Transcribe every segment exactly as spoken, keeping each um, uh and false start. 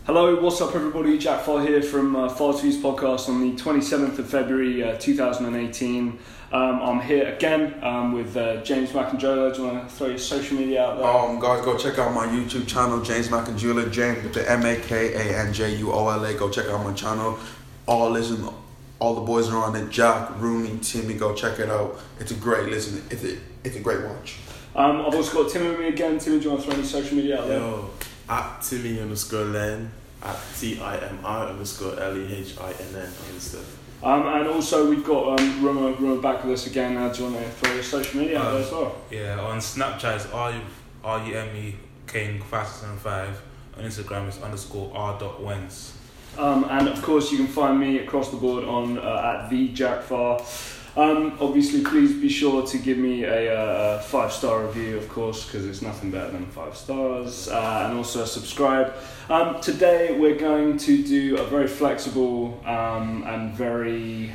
Hello, what's up everybody? Jack Farr here from uh, Farr's Views podcast on the twenty-seventh of February uh, two thousand eighteen. Um, I'm here again um, with uh, James Macanjola. Do you want to throw your social media out there? Um, guys, go check out my YouTube channel, James Macanjola, James with the M A K A N J U O L A. Go check out my channel. All listen, all the boys are on it. Jack, Rooney, Timmy, go check it out. It's a great listen. It's a, it's a great watch. Um, I've also got Timmy with me again. Timmy, do you want to throw any social media out there? Yo, at Timmy underscore Len, at T I M I underscore L E H I N N on Insta. Um, and also we've got um, Ruma, Ruma back with us again. Uh, do you want to throw your social media out um, there as well? Yeah, on Snapchat it's R U M E King five six seven five. On Instagram it's underscore R dot Wens. Um, and of course you can find me across the board on uh, at the Jack Farr. Um, obviously, please be sure to give me a, uh, a five-star review, of course, because it's nothing better than five stars, uh, and also subscribe. Um, today, we're going to do a very flexible um, and very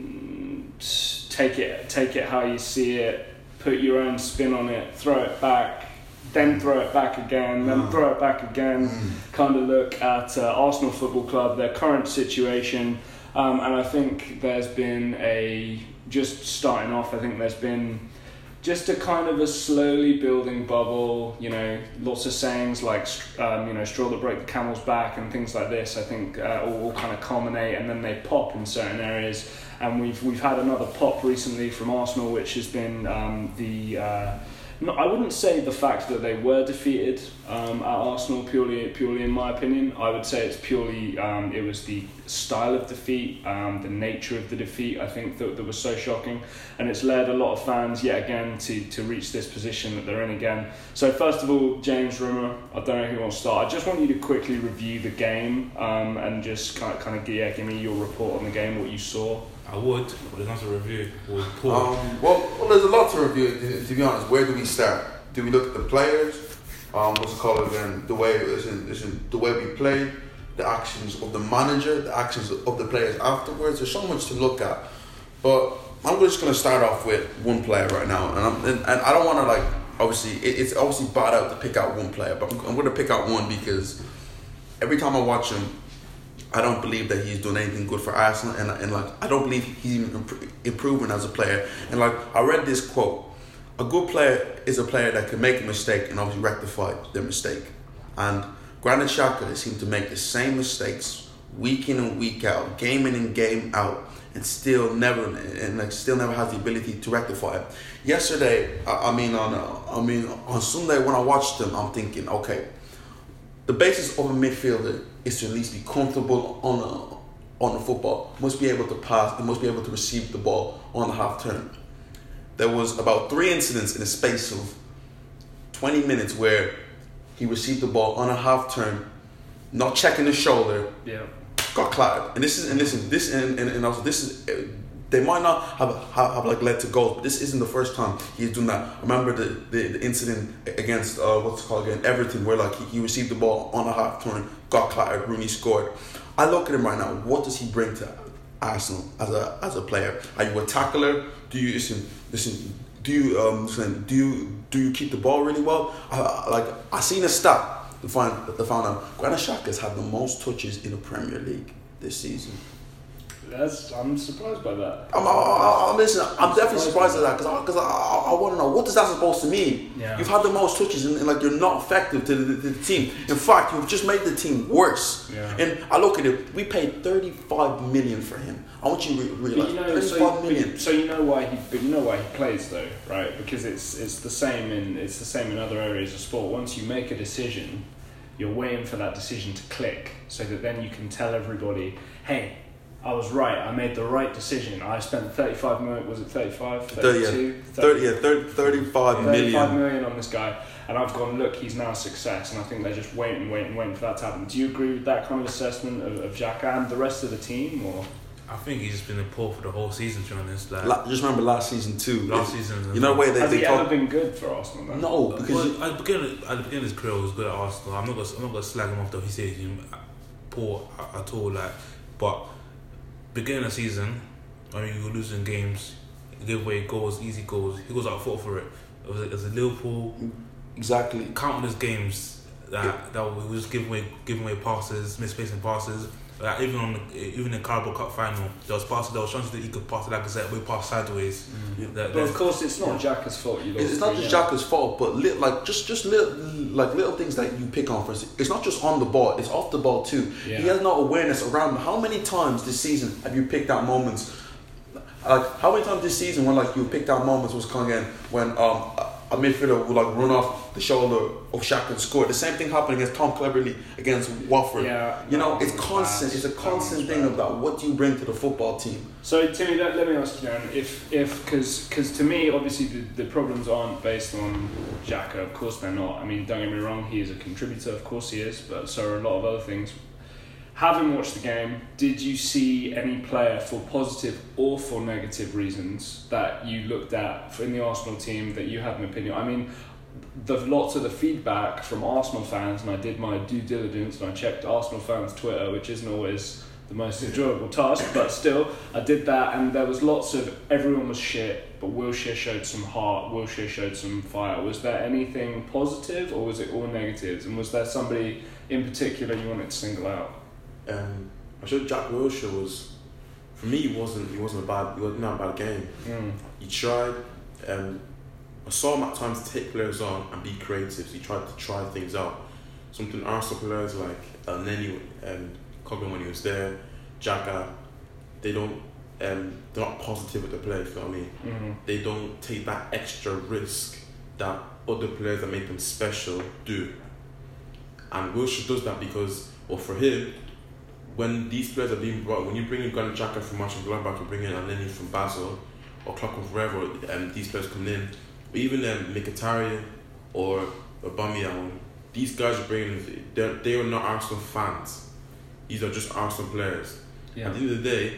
mm, take it take it how you see it, put your own spin on it, throw it back, then throw it back again, then throw it back again. Kind of look at uh, Arsenal Football Club, their current situation, um, and I think there's been a just starting off, I think there's been just a kind of a slowly building bubble, you know, lots of sayings like, um, you know, straw that broke the camel's back and things like this, I think uh, all, all kind of culminate and then they pop in certain areas. And we've we've had another pop recently from Arsenal, which has been um, the... Uh, No, I wouldn't say the fact that they were defeated um, at Arsenal purely, purely in my opinion. I would say it's purely um, it was the style of defeat, um, the nature of the defeat. I think that that was so shocking, and it's led a lot of fans yet again to to reach this position that they're in again. So first of all, James Rimmer, I don't know who wants to start. I just want you to quickly review the game um, and just kind of, kind of yeah, give me your report on the game, what you saw. I would, but there's nothing to review. We'll Um, well, well, there's a lot to review. To, to be honest, where do we start? Do we look at the players? Um, what's it called again? The way listen, listen, the way we played, the actions of the manager, the actions of the players afterwards. There's so much to look at, but I'm just gonna start off with one player right now, and I'm, and, and I don't want to like obviously it, it's obviously bad out to pick out one player, but I'm, I'm gonna pick out one because every time I watch him, I don't believe that he's doing anything good for Arsenal, and and like I don't believe he's even imp- improving as a player. And like I read this quote: "A good player is a player that can make a mistake and obviously rectify their mistake." And Granit Xhaka seems to make the same mistakes week in and week out, game in and game out, and still never and like still never has the ability to rectify it. Yesterday, I, I mean on uh, I mean on Sunday when I watched him, I'm thinking, okay, the basis of a midfielder is to at least be comfortable on a, on the football. Must be able to pass and must be able to receive the ball on the half turn. There was about three incidents in a space of twenty minutes where he received the ball on a half turn, not checking the shoulder, Yeah. got clattered. And this is and listen, this and, and, and also this is they might not have, have have like led to goals, but this isn't the first time he's done that. I remember the, the, the incident against uh, what's it called again, Everton, where like he, he received the ball on a half turn, got clattered, Rooney scored. I look at him right now. What does he bring to Arsenal as a as a player? Are you a tackler? Do you listen? Listen. Do you um listen, do you do you keep the ball really well? I, like I seen a stat to find to find out Granit Xhaka has had the most touches in the Premier League this season. That's I'm surprised by that. I'm, I, I'm, listen, I'm definitely surprised at that because I, cause I, I, I want to know what is that supposed to mean. Yeah. You've had the most touches and, and like you're not effective to the, to the team. In fact, you've just made the team worse. Yeah. And I look at it. We paid thirty-five million for him. I want you to re- realize But you know, thirty-five so, million. but, so you know why he, but you know why he plays though, right? Because it's it's the same in it's the same in other areas of sport. Once you make a decision, you're waiting for that decision to click, so that then you can tell everybody, hey, I was right. I made the right decision. I spent thirty-five million. Was it thirty-five? thirty-two? thirty, yeah, thirty, thirty-five million. thirty-five million on this guy, and I've gone, look, he's now a success, and I think they're just waiting, waiting, waiting for that to happen. Do you agree with that kind of assessment of, of Xhaka and the rest of the team, or? I think he's just been a poor for the whole season, to be honest. Like, La- just remember last season too. last It- season. You know the way they, Has they he talk. ever been good for Arsenal? Then? No, because Well, you- at the beginning, at the beginning of his career, he was good at Arsenal. I'm not gonna, I'm not gonna slag him off though. He said he's poor at all. Like, but beginning of the season, when you were losing games, he gave away goals, easy goals. He goes out fought for it. It was, it was a Liverpool. exactly. Countless games that that was just giving away giving away passes, misplacing passes. Like even on the, even in the Carabao Cup final, there was passes, there was chances that he could pass, like I said, we pass sideways. Mm. That, But of course, it's not Xhaka's fault. You lost It's, it's not just Xhaka's fault, but li- like just just little like little things that you pick on. For instance, it's not just on the ball; it's off the ball too. Yeah. He has no awareness around him. How many times this season have you picked out moments? Like how many times this season when like you picked out moments was coming in when um a midfielder would like run off the shoulder of Xhaka and score. The same thing happened against Tom Cleverley against Watford. Yeah, you know, that it's was constant. bad. It's a That constant was thing bad. about what do you bring to the football team. So Timmy, let, let me ask you then, if if because because to me, obviously the, the problems aren't based on Xhaka. Of course they're not. I mean, don't get me wrong, he is a contributor. Of course he is, but so are a lot of other things. Having watched the game, did you see any player for positive or for negative reasons that you looked at in the Arsenal team that you had an opinion? I mean, the lots of the feedback from Arsenal fans, and I did my due diligence and I checked Arsenal fans' Twitter, which isn't always the most enjoyable task, but still, I did that, and there was lots of everyone was shit, but Wilshere showed some heart, Wilshere showed some fire. Was there anything positive, or was it all negatives? And was there somebody in particular you wanted to single out? Um, I showed Jack Wilshere was, for me, it wasn't. It wasn't a bad. It wasn't a bad game. Mm. He tried. Um, I saw him at times take players on and be creative. So he tried to try things out. Something Arsenal players like El Neni and Coghlan when he was there, Xhaka, they don't. Um, they're not positive with the play. If you know what I mean. Mm-hmm. They don't take that extra risk that other players that make them special do. And Wilshere does that because, well, for him, when these players are being brought, when you bring in Granit Xhaka from Mönchengladbach, you bring in Elneny from Basel, or Klopp from wherever, and um, these players come in, or even um, Mkhitaryan or Aubameyang, these guys are bringing in, they're, they are not Arsenal fans. These are just Arsenal players. Yeah. At the end of the day,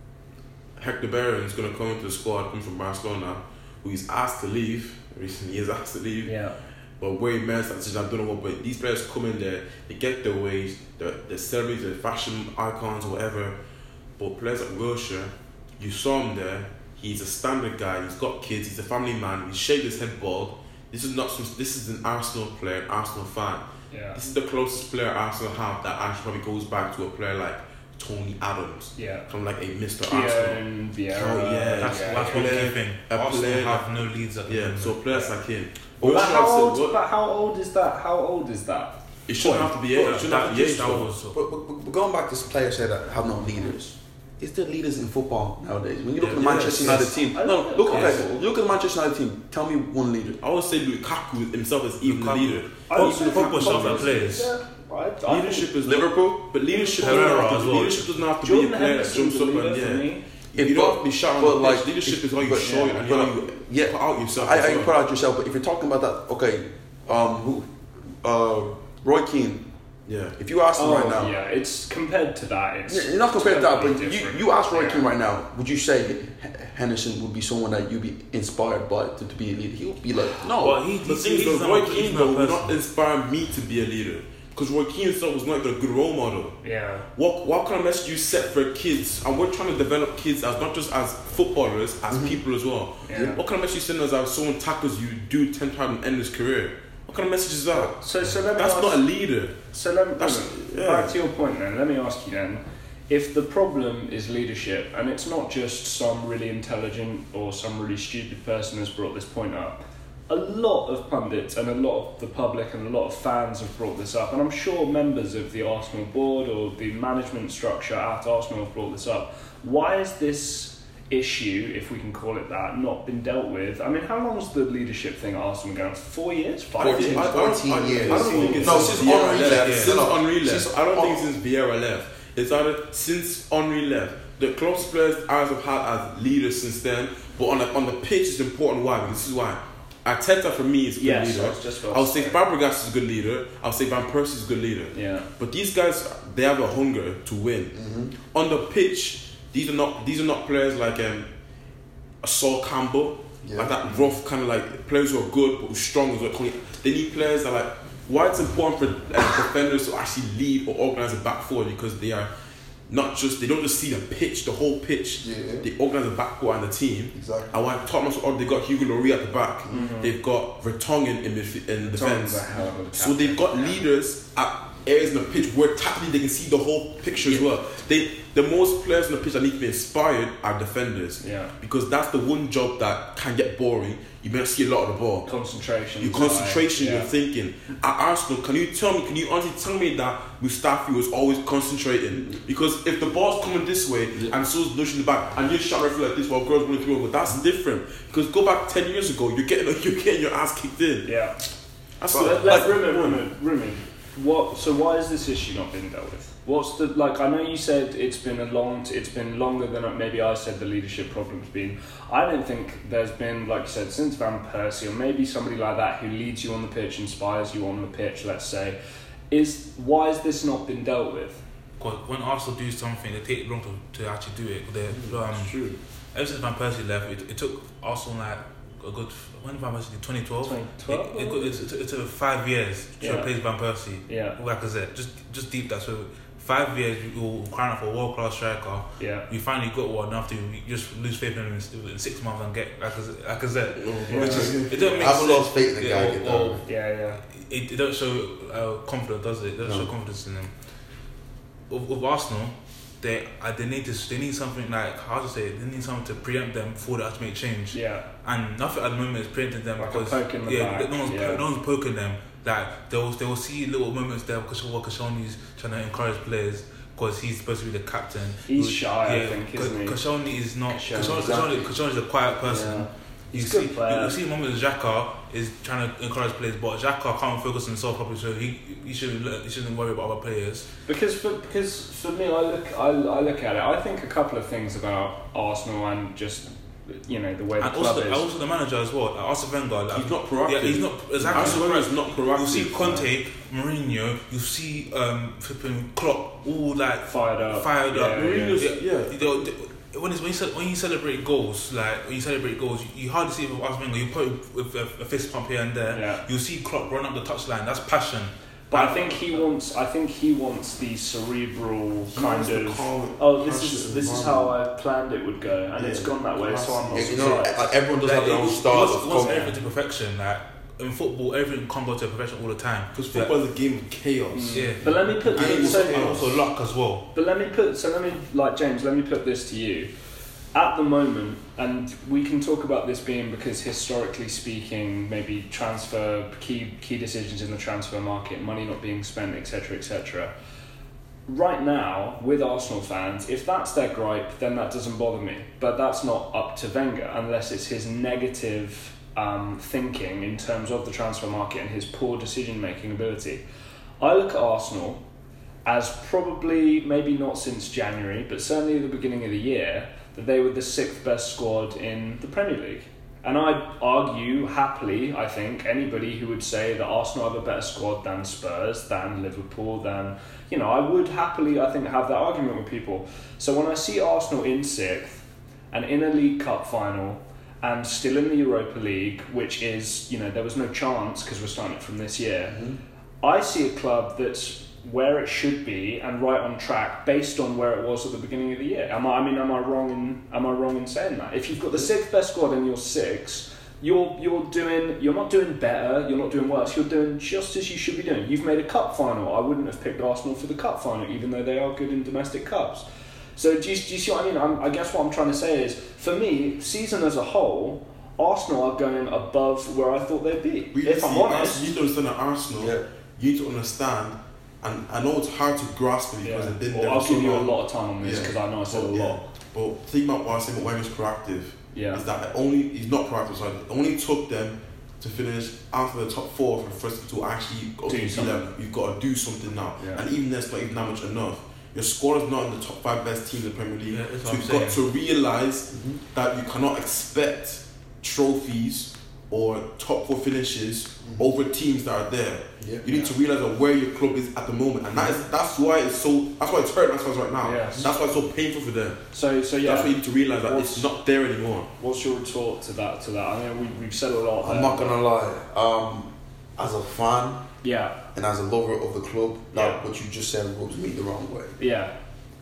Hector Bellerin is going to come into the squad, come from Barcelona, who is asked to leave. Recently, he is asked to leave. Yeah. But where he makes that decision, I don't know what. But these players come in there, they get their wage, they're, they're celebrities, they're fashion icons, or whatever. But players like Wilshere, you saw him there. He's a standard guy. He's got kids. He's a family man. He shaved his head bald. This is not some. This is an Arsenal player, an Arsenal fan. Yeah. This is the closest player Arsenal have that actually probably goes back to a player like Tony Adams. Yeah. From like a Mister Arsenal. Kieran, Vieira. Oh, yeah. That's, yeah. that's one player- key thing. a Arsenal player- have no leads at the Yeah. moment. So players like him. But Wilshere, how I've said, old? what- But how old is that? How old is that? It shouldn't have to be. But- It shouldn't have to be. That age, though. was But, but, but going back to some players say that have no leaders. Is there leaders in football nowadays? When you look Yeah, at the Manchester yes, United yes. team, I no, don't look, know. okay, look at the Manchester United team. Tell me one leader. I would say Lukaku himself is even the Lukaku. leader. I would Football- say football Lukaku shows that is- players. Yeah, right. I Leadership think is Liverpool. but leadership Herrera doesn't have as to, well. leadership doesn't have to Jordan be a player that Henderson's jumps a up leader and for yeah. me. You If don't but- have to be shouting but on the pitch. like, Leadership if- is how you but- show it yeah, and but how like, you yeah. put out yourself. I, as I can well. put out yourself, but if you're talking about that, okay, um, who, uh, Roy Keane. Yeah. If you ask him Oh right now, yeah, it's compared to that. It's you're not compared to that, totally but you, different. you ask Roy Yeah. Keane right now, would you say H- Henderson would be someone that you'd be inspired by to, to be a leader? He would be like, no. But he, The he's, thing is, he's though, not- Roy he's Keane not though would person. not inspire me to be a leader. Because Roy Keane himself was not even a good role model. Yeah. What what kind of message you set for kids? And we're trying to develop kids as not just as footballers, as people as well. Yeah. What kind of message you send us as someone tackles you, do ten times and end his career? What kind of message is that? So so let me That's ask, not a leader. So let me That's- yeah. back to your point then. Let me ask you then, if the problem is leadership, and it's not just some really intelligent or some really stupid person has brought this point up, a lot of pundits and a lot of the public and a lot of fans have brought this up, and I'm sure members of the Arsenal board or the management structure at Arsenal have brought this up. Why is this issue, if we can call it that, not been dealt with? I mean, how long's the leadership thing at Arsenal going on? Four years? Five I don't years? think- I- I don't- fourteen I- years. I don't think it's No, since since Vieira Henry left. left. Since No, Henry left. since- I don't think oh. since Vieira left. It's either since Henry left. The closest players ours have had as leaders since then. But on the on the pitch, it's important. Why? Because this is why. Arteta for me is a good Yes, leader. I was just about I'll to say say. Fabregas is a good leader. I'll say Van Persie is a good leader. Yeah. But these guys, they have a hunger to win. Mm-hmm. On the pitch, these are not these are not players like um, a Saul Campbell, Yeah. like that rough kind of like players who are good but who are strong as well. They need players that like. Why it's important for uh, defenders to actually lead or organize a back four because they are not just they don't just see the pitch, the whole pitch. Yeah. They organise the backcourt and the team. Exactly. And when Tottenham, oh, they got Hugo Lloris at the back. Mm-hmm. They've got Vertonghen in midf- in defence. Vertonghen's a hell of a So they've got leaders at areas in the pitch where tactically they can see the whole picture as well. They the most players on the pitch that need to be inspired are defenders. Yeah. Because that's the one job that can get boring. You may not see a lot of the ball. Concentration. Your concentration, yeah. your thinking. At Arsenal, can you tell me, can you honestly tell me that Mustafi was always concentrating? Because if the ball's coming this way yeah. and so's pushing the back and you're shot referee like this while girls running through, that's different. Because go back ten years ago, you're getting you're getting your ass kicked in. Yeah. That's so what, let's like, Rumi, Rumi, Rumi. What? So why has this issue not been dealt with? What's the like? I know you said it's been a long. T- it's been longer than maybe I said the leadership problem's been. I don't think there's been, like you said, since Van Persie or maybe somebody like that who leads you on the pitch, inspires you on the pitch. Let's say, is why has this not been dealt with? Because when Arsenal do something, they take long to, to actually do it. They're, um, true. Ever since Van Persie left, it, it took Arsenal like a good. When Van Persie did twenty twelve? twenty twelve It, it, it, it, it took five years to Yeah. replace Van Persie. Yeah. Like I said, just just deep that. So five years you were crying out for a world class striker. Yeah. You finally got one after you just lose faith in him in, in six months and get like I said, like I said Yeah. which is it don't make I haven't sense. lost faith in the guy. Yeah, get or, that. or Yeah. Yeah. it, it don't show uh, confidence, does it? It doesn't No. show confidence in them. With, with Arsenal, they uh, they need to they need something like how to say it, they need something to preempt them before they have to make change. Yeah. And nothing at the moment is preempting them Like a because poke in the yeah, back, no one's yeah. no one's poking them. Like they will they will see little moments there because what Koscielny's trying to encourage players. Because he's supposed to be the captain. He's Who- shy, I think, isn't he? Koscielny is not. Koscielny, Koscielny exactly. Koscielny is a quiet person. Yeah. You He's a see, good player. you see moments Xhaka is trying to encourage players, but Xhaka can't focus on himself properly, so he he shouldn't let- he shouldn't worry about other players. Because for because for me, I look I, I look at it. I think a couple of things about Arsenal and just you know the way the And club also, the, is. also the manager as well, like Arsene Wenger. Like, He's not proactive. Yeah, he's not exactly. Arsene Wenger is not proactive. You see Conte, Mourinho, you see um, flipping Klopp, all like Fired up. fired up. Yeah, Mourinho's- Yeah, yeah. They- they- When, it's, when, you, ce- when you celebrate goals, like when you celebrate goals, you, you hardly see it with Arsene Wenger. You put it with a, a fist pump here and there. Yeah. You see Klopp run up the touchline. That's passion. But I think he wants. I think he wants the cerebral He kind wants the of. calm, Oh, this passionate is this is how environment. I planned it would go, and it's Yeah. gone that way. So I'm not Yeah, you know, surprised. like, everyone does Like, have their it own was- styles it of was coaching. everything to perfection. Like in football, everything can't go to perfection all the time. Because Like, football is a game of chaos. yeah. But let me put. And But, it's so, And also luck as well. but let me put. So let me like James. Let me put this to you. At the moment, and we can talk about this being because historically speaking, maybe transfer key key decisions in the transfer market, money not being spent, et cetera, et cetera. Right now, with Arsenal fans, if that's their gripe, then that doesn't bother me. But that's not up to Wenger unless it's his negative um, thinking in terms of the transfer market and his poor decision making ability. I look at Arsenal as probably maybe not since January, but certainly at the beginning of the year, that they were the sixth best squad in the Premier League. And I'd argue happily, I think, anybody who would say that Arsenal have a better squad than Spurs, than Liverpool, than, you know, I would happily, I think, have that argument with people. So when I see Arsenal in sixth and in a League Cup final and still in the Europa League, which is, you know, there was no chance because we're starting it from this year, Mm-hmm. I see a club that's where it should be and right on track based on where it was at the beginning of the year. Am I, I mean, am I wrong in am I wrong in saying that? If you've got the sixth best squad and you're six, you're you're doing you're not doing better, you're not doing worse, you're doing just as you should be doing. You've made a cup final. I wouldn't have picked Arsenal for the cup final, even though they are good in domestic cups. So do you, do you see what I mean? I'm, I guess what I'm trying to say is, for me, season as a whole, Arsenal are going above where I thought they'd be. We if I'm see, honest. Arsenal, you need to understand that Arsenal, Yeah. you need to understand, and I know it's hard to grasp it because Yeah. it didn't. Well, there I'll for so give you a long. lot of time on this Yeah. because I know I said a But, yeah. lot. But think about what I said about Wenger's proactive. Yeah. Is that it only he's not proactive. Sorry, it only took them to finish after the top four for the first to actually go Do to something. level. You've got to do something now, Yeah. and even that's not even that much enough. Your squad is not in the top five best teams in the Premier League. Yeah, that's so what you've I'm got to realise that you cannot expect trophies or top four finishes over teams that are there. Yeah. You need to realise that where your club is at the moment, and that is that's why it's so that's why it's hurting us right now. Yes. That's why it's so painful for them. So, so yeah. That's why you need to realise that What's- it's not there anymore. What's your retort to that? To that, I mean, we, we've said a lot. I'm there. not gonna lie. Um, as a fan Yeah, and as a lover of the club, that Yeah. what you just said rubs me the wrong way. yeah,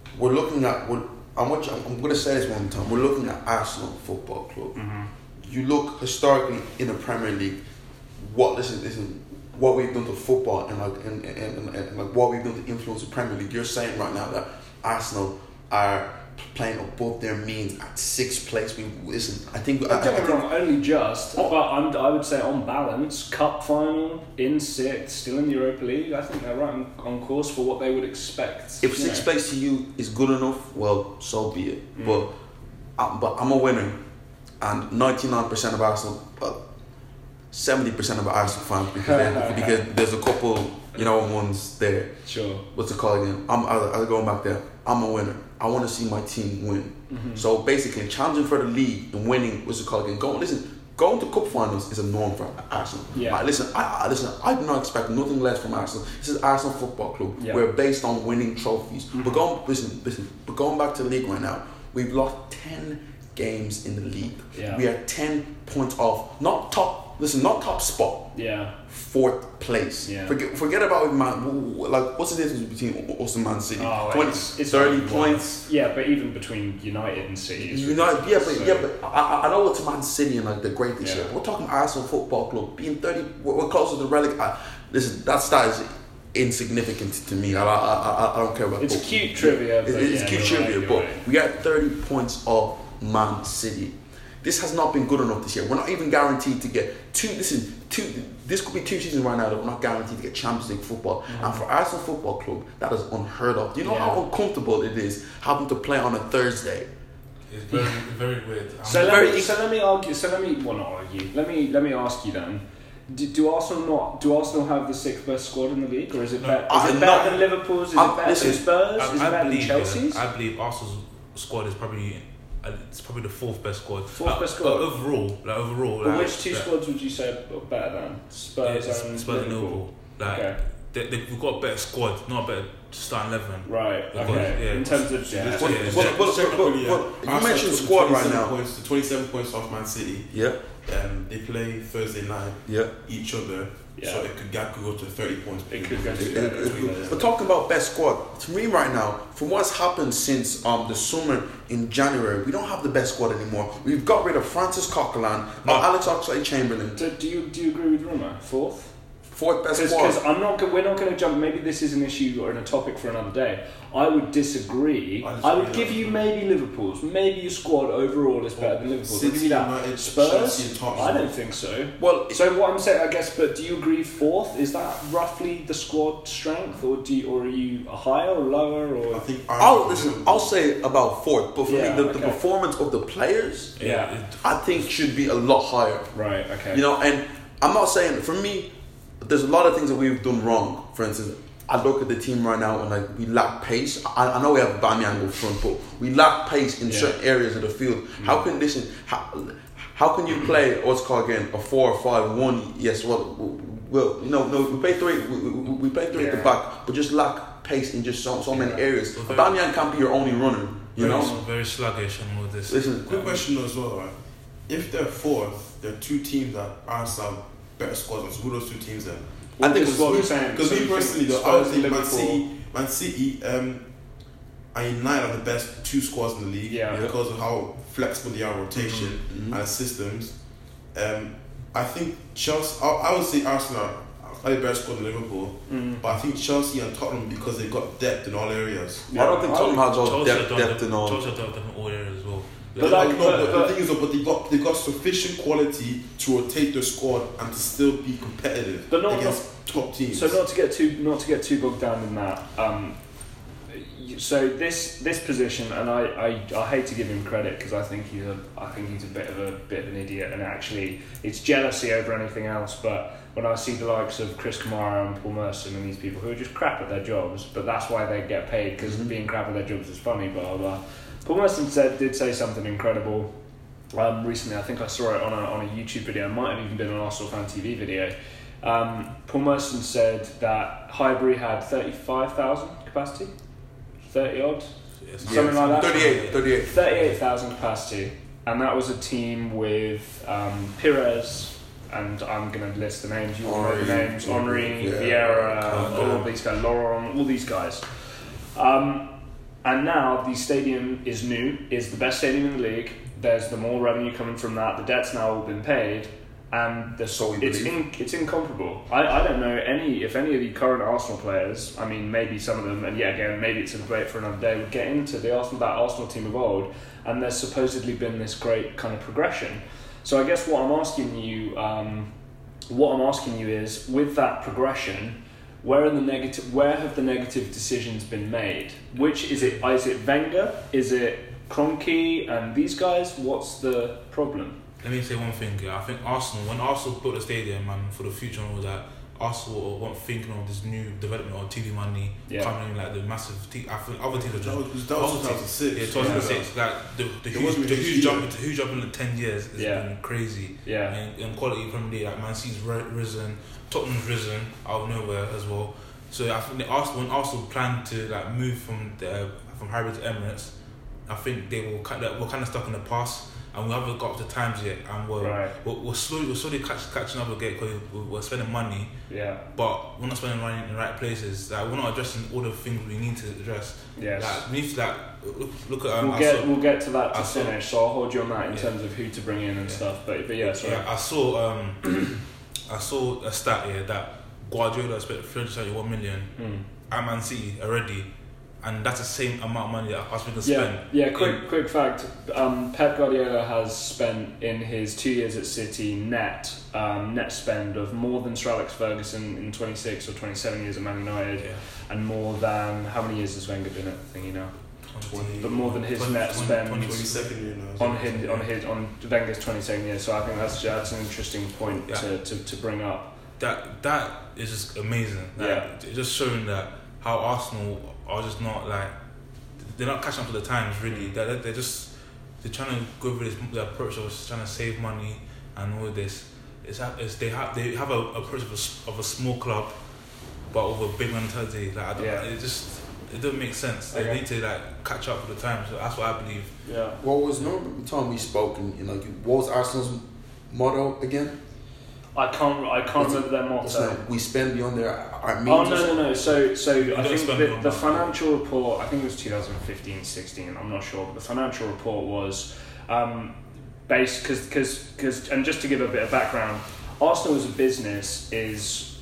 we're looking at. We're, I'm, watching, I'm going to say this one time. We're looking at Arsenal Football Club. Mm-hmm. You look historically in the Premier League. What listen, listen. What we've done to football and like and, and, and, and like what we've done to influence the Premier League. You're saying right now that Arsenal are playing above their means at sixth place. We listen. I think. Don't I, get I me think wrong, only just, Oh. but I'm, I would say on balance, cup final in sixth, still in the Europa League. I think they're right on, on course for what they would expect. if you sixth know. place to you is good enough, well, so be it. Mm. But uh, but I'm a winner, and ninety-nine percent of Arsenal, well, seventy percent of Arsenal fans because they- because there's a couple, you know, ones there. Sure. What's it called again? I'm I'll, I'll go back there. I'm a winner. I want to see my team win. Mm-hmm. So basically, challenging for the league and winning, what's it called again? Going, listen, going to cup finals is a norm for Arsenal. Yeah. I, listen, I, I listen. I do not expect nothing less from Arsenal. This is Arsenal Football Club. Yeah. We're based on winning trophies. Mm-hmm. But going, listen, listen. But going back to the league right now, we've lost ten games in the league. Yeah. We are ten points off. Not top. Listen, not top spot. Yeah. Fourth place. Yeah. Forget, forget about man. Like, what's the difference between us and Man City? Oh, twenty, it's, it's thirty only points. one. Yeah, but even between United and City. it's United, yeah, but ridiculous, yeah, so- but I, I know it's Man City and like the great this Yeah. year. We're talking Arsenal Football Club being thirty. We're, we're closer to relic. I, listen, that stat is insignificant to me. I, I, I, I don't care about. It's football. cute trivia. It- But it's yeah, cute you're right, trivia, you're but right. we got thirty points off Man City. This has not been good enough this year. We're not even guaranteed to get two. Listen, two. This could be two seasons right now that we're not guaranteed to get Champions League football. Mm-hmm. And for Arsenal Football Club, that is unheard of. Do you know Yeah. how uncomfortable it is having to play on a Thursday? It's very, very weird. I'm So let, Very me, e- so let me argue. So let me well not argue. Let me let me ask you then. Do, do Arsenal not? Do Arsenal have the sixth best squad in the league, or is it, No, better, is I'm it better not- than Liverpool's? Is I'm- it better listen, than Spurs? I, is it I better than believe, Chelsea's? yeah, I believe Arsenal's squad is probably uh, it's probably the fourth best squad. Fourth Uh, best squad? uh, overall, like overall. But like, which two like, squads would you say are better than Spurs it's- and Spurs and Liverpool? Liverpool. Like Okay. they, they, we've got a better squad, not a better starting eleven. Right. Because, Okay. yeah, In terms of yeah. Just- Well, yeah, well, just- well, just check well, quickly, well, yeah. you Arsenal mentioned took the squad right twenty-seven now. Points, the twenty-seven points off Man City. Yeah, Um, they play Thursday night yeah. each other, Yeah. so it could, that could go to thirty points. It could go to It- Yeah, it- that's it- what it We're talking about best squad. To me, right now, from what's happened since um the summer in January, we don't have the best squad anymore. We've got rid of Francis Coquelin, No. uh, Alex Oxlade-Chamberlain, Do, do you do you agree with Roma? Fourth? fourth best Because squad. I'm not. go- We're not going to jump. Maybe this is an issue or a topic for another day. I would disagree. I I, disagree would give with you that. maybe Liverpool's. Maybe your squad overall is better than Liverpool's. I'll give you City, that. United, Spurs? Chelsea and Tottenham. I don't think so. Well, So what I'm saying, I guess, but do you agree fourth? Is that roughly the squad strength, or do you, or are you higher or lower, I or think I'll Arsenal- listen. I'll say about fourth, but for Yeah, me, the, the okay. performance of the players, Yeah. it- I think, should be a lot higher. right? Okay. You know, and I'm not saying for me, there's a lot of things that we've done wrong. For instance, I look at the team right now and like we lack pace. I, I know we have Bamiyang up front, but we lack pace in Yeah. certain areas of the field. How can listen? How, how can you play what's called again a four or five one? Yes, well, well, no, no, we play three. We, we, we play three at the Yeah. back, but just lack pace in just so so many Yeah. areas. Well, very- Bamiyang can't be your only runner. You very, know, very sluggish and all this. listen. Quick question though as well, right? If they're fourth, there are two teams that Arsenal have better squads on. So who are those two teams then? I think this is what we're saying. Because So me you think personally, though, I Spurs would think and Man Liverpool- City, Man City, um, and United are the best two squads in the league Yeah. because of how flexible they are in rotation Mhm. and systems. Um, I think Chelsea. I, I would say Arsenal are slightly better squad than Liverpool, Mm. but I think Chelsea and Tottenham because they've got depth in all areas. I don't think Tottenham has all Chelsea depth, have depth done and all. Chelsea have done them in all areas as well. But Like, like- no, but- but but- the thing is, though, but they got they got sufficient quality to rotate their squad and to still be competitive But not- against top teams. So not to get too not to get too bogged down in that. Um, you- so this this position, and I, I, I hate to give him credit because I think he's a I think he's a bit of a bit of an idiot, and actually it's jealousy over anything else. But when I see the likes of Chris Kamara and Paul Merson and these people who are just crap at their jobs, but that's why they get paid because Mhm. being crap at their jobs is funny. Blah blah. blah. Paul Merson said did say something incredible. Um, recently, I think I saw it on a on a YouTube video. It might have even been an Arsenal Fan T V video. Um, Paul Merson said that Highbury had thirty-five thousand capacity, thirty odd, Yes. something like that. thirty-eight, thirty-eight. thirty-eight thousand capacity, and that was a team with um, Pires, and I'm going to list the names. You all know the Henry, names: Henri, yeah. Vieira, Oh, all yeah. of these guys, Laurent, all these guys. Um, and now the stadium is new, is the best stadium in the league. There's the more revenue coming from that. The debt's now all been paid, and the So we it's in, it's incomparable. I, I don't know any if any of the current Arsenal players. I mean, maybe some of them, and yeah, again, maybe it's a debate for another day. Would get into the Arsenal that Arsenal team of old, and there's supposedly been this great kind of progression. So I guess what I'm asking you, um, what I'm asking you is, with that progression, where are the negative? Where have the negative decisions been made? Which is it? Is it Wenger? Is it Kroenke and these guys? What's the problem? Let me say one thing. Yeah, I think Arsenal, when Arsenal built the stadium and for the future and all that, Arsenal weren't thinking of this new development of T V money Yeah. coming in, like the massive. T- I think other teams are That just. was, that was two thousand six. Yeah, two thousand six. Like the the There huge, wasn't the a huge huge jump, year. the huge jump in the ten years has Yeah. been crazy. Yeah, And, and quality Premier League, like Man City's ri- risen, Tottenham's risen out of nowhere as well. So I think the Arsenal, when Arsenal planned to like move from the from Harrow to Emirates, I think they were kind of, we're kind of stuck in the past, and we haven't got up to times yet, and we're Right. we're, we're slowly we're slowly catch, catching up again because we're, we're spending money, yeah, but we're not spending money in the right places. Like we're not addressing all the things we need to address. yes. Like we need to like look, look at. Um, we'll I get saw- we'll get to that to I saw- finish. So I'll hold you on that in Yeah. terms of who to bring in and Yeah. stuff. But but yeah, sorry. Yeah, I saw um, I saw a stat here that Guardiola spent three hundred seventy-one million Hmm. at Man City already, and that's the same amount of money that Arsenal can Yeah, spend. yeah. Quick, in- quick fact: um, Pep Guardiola has spent in his two years at City net um, net spend of more than Sir Alex Ferguson in twenty-six or twenty-seven years at Man United, Yeah. and more than how many years has Wenger been at the thingy now? twenty, But more than his twenty, net twenty, spend twenty, twenty-second year now. on his on his on Wenger's twenty-second year. So I think that's that's an interesting point Yeah. to, to, to bring up. That that is just amazing. Like, Yeah. it's just showing that how Arsenal are just not like they're not catching up to the times really. They're they're just they're trying to go through this the approach of trying to save money and all this. It's, it's they have they have a approach of a, s- of a small club, but with a big mentality. Like I don't, Yeah. it just it doesn't make sense. They Okay. need to like catch up with the times. So that's what I believe. Yeah. What was no time we spoke and you know what was Arsenal's motto again? I can't I can't It's- remember their It's motto. like we spend beyond their our means. Oh or no no something. no! So so I don't think spend the, beyond the that. financial report. I think it was twenty fifteen sixteen. I'm not sure, but the financial report was um, based because because because and just to give a bit of background, Arsenal as a business is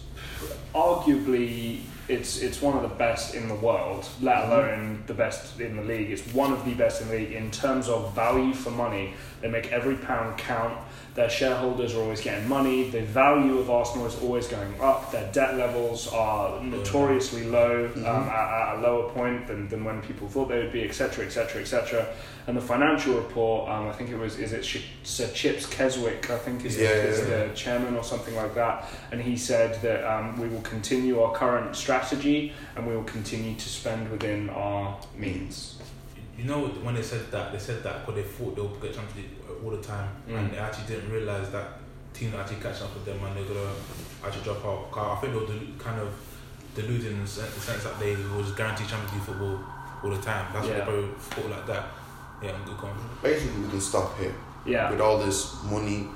arguably it's it's one of the best in the world, let alone the best in the league. It's one of the best in the league in terms of value for money. They make every pound count. Their shareholders are always getting money. The value of Arsenal is always going up. Their debt levels are notoriously low, um, Mhm. at, at a lower point than, than when people thought they would be, et cetera, et cetera, et cetera. And the financial report, um, I think it was, is it Ch- Sir Chips Keswick, I think is, Yeah, is yeah, yeah. the chairman or something like that. And he said that um, we will continue our current strategy and we will continue to spend within our means. You know when they said that they said that because they thought they would get Champions League all the time, Mm. and they actually didn't realize that teams are actually catching up with them and they're gonna actually drop out. 'Cause I think they were del- kind of deluding in the sen- the sense that they was guaranteed Champions League football all the time. That's Yeah. what they probably thought like that. Yeah, I'm good. Comment. Basically, we can stop here Yeah. with all this money.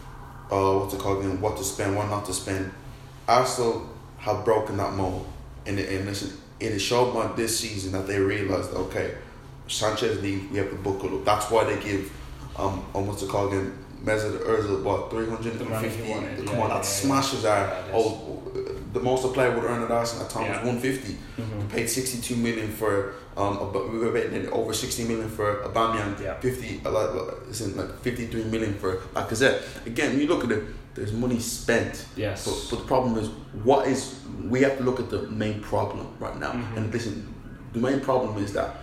Uh, what's it called again? What to spend, what not to spend. Arsenal have broken that mold, and it, and listen, it is shown by this season that they realized that, okay, Sanchez leaves, we have to book a. That's why they give um, um what's it called again? Mesut Ozil what three hundred The and money he fifty. wanted, Come yeah, on, yeah, that yeah, smashes yeah. our. Yeah, it is. Oh, the most a player would earn at Arsenal at times Yeah. was one fifty. Mhm. We paid sixty-two million for um, Ab- we were paying over sixty million for Aubameyang. Yeah. Fifty, a lot, it's in like fifty-three million for Lacazette. Again, when you look at it, there's money spent. Yes. But, but the problem is, what is we have to look at the main problem right now. Mhm. And listen, the main problem is that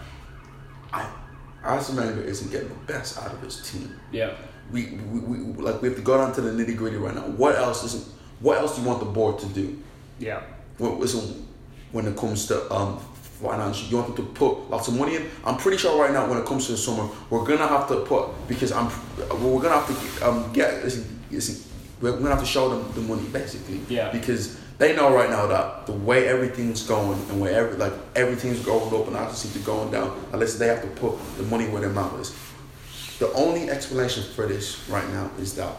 I, Arsene Wenger isn't getting the best out of his team. Yeah. We, we, we like we have to go down to the nitty gritty right now. What else isn't? What else do you want the board to do? Yeah. When, listen, when it comes to um financial, you want them to put lots of money in. I'm pretty sure right now when it comes to the summer, we're gonna have to put because I'm we're gonna have to um get listen, listen, we're gonna have to show them the money basically. Yeah. Because they know right now that the way everything's going and where every like everything's going up and I seem to going down, unless they have to put the money where their mouth is. The only explanation for this right now is that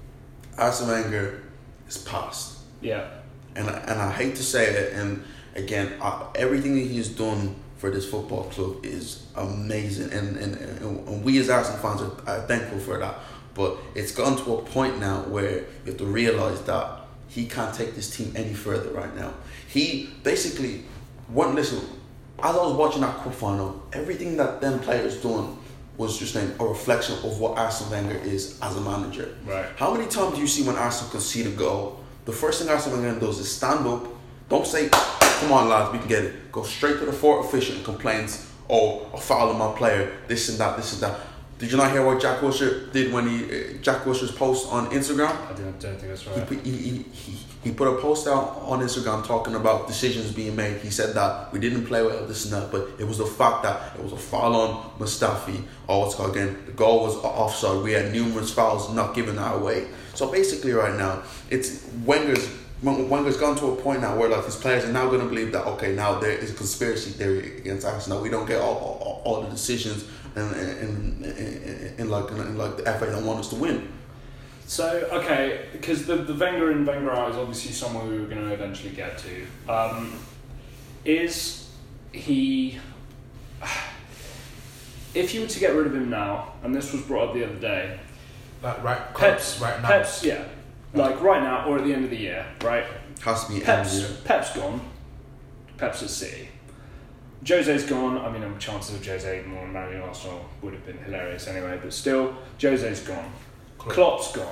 Arsene Wenger is past. Yeah. And I, and I hate to say it, and again, I, everything that he's done for this football club is amazing, and, and, and we as Arsenal fans are, are thankful for that. But it's gotten to a point now where you have to realise that he can't take this team any further right now. He basically, one listen, as I was watching that cup final, everything that them players doing was just like a reflection of what Arsene Wenger is as a manager. Right. How many times do you see when Arsenal concede a goal, the first thing Arsene Wenger does is stand up, don't say, come on lads, we can get it. Go straight to the fourth official and complains, oh, a foul on my player, this and that, this and that. Did you not hear what Jack Wilshere did when he, uh, Jack Wilshere's post on Instagram? I don't, don't think that's right. He, he, he, he, he put a post out on Instagram talking about decisions being made. He said that we didn't play well, this and that, but it was the fact that it was a foul on Mustafi, or what's called again, the goal was offside. We had numerous fouls not giving that away. So basically right now, it's Wenger's Wenger's gone to a point now where like his players are now going to believe that, okay, now there is a conspiracy theory against Arsenal. We don't get all, all, all the decisions and, and, and, and, and like and like the F A don't want us to win. So, okay, because the, the Wenger and Wenger out is obviously somewhere we were going to eventually get to. Um, is he... If you were to get rid of him now, and this was brought up the other day... Like, right, Pep's, right now. Pep's, yeah. Like, right now, or at the end of the year, right? Has to be Pep's, end Pep's gone. Pep's at City. Jose's gone. I mean, the chances of Jose more managing Arsenal would have been hilarious anyway, but still, Jose's gone. Klopp. Klopp's gone.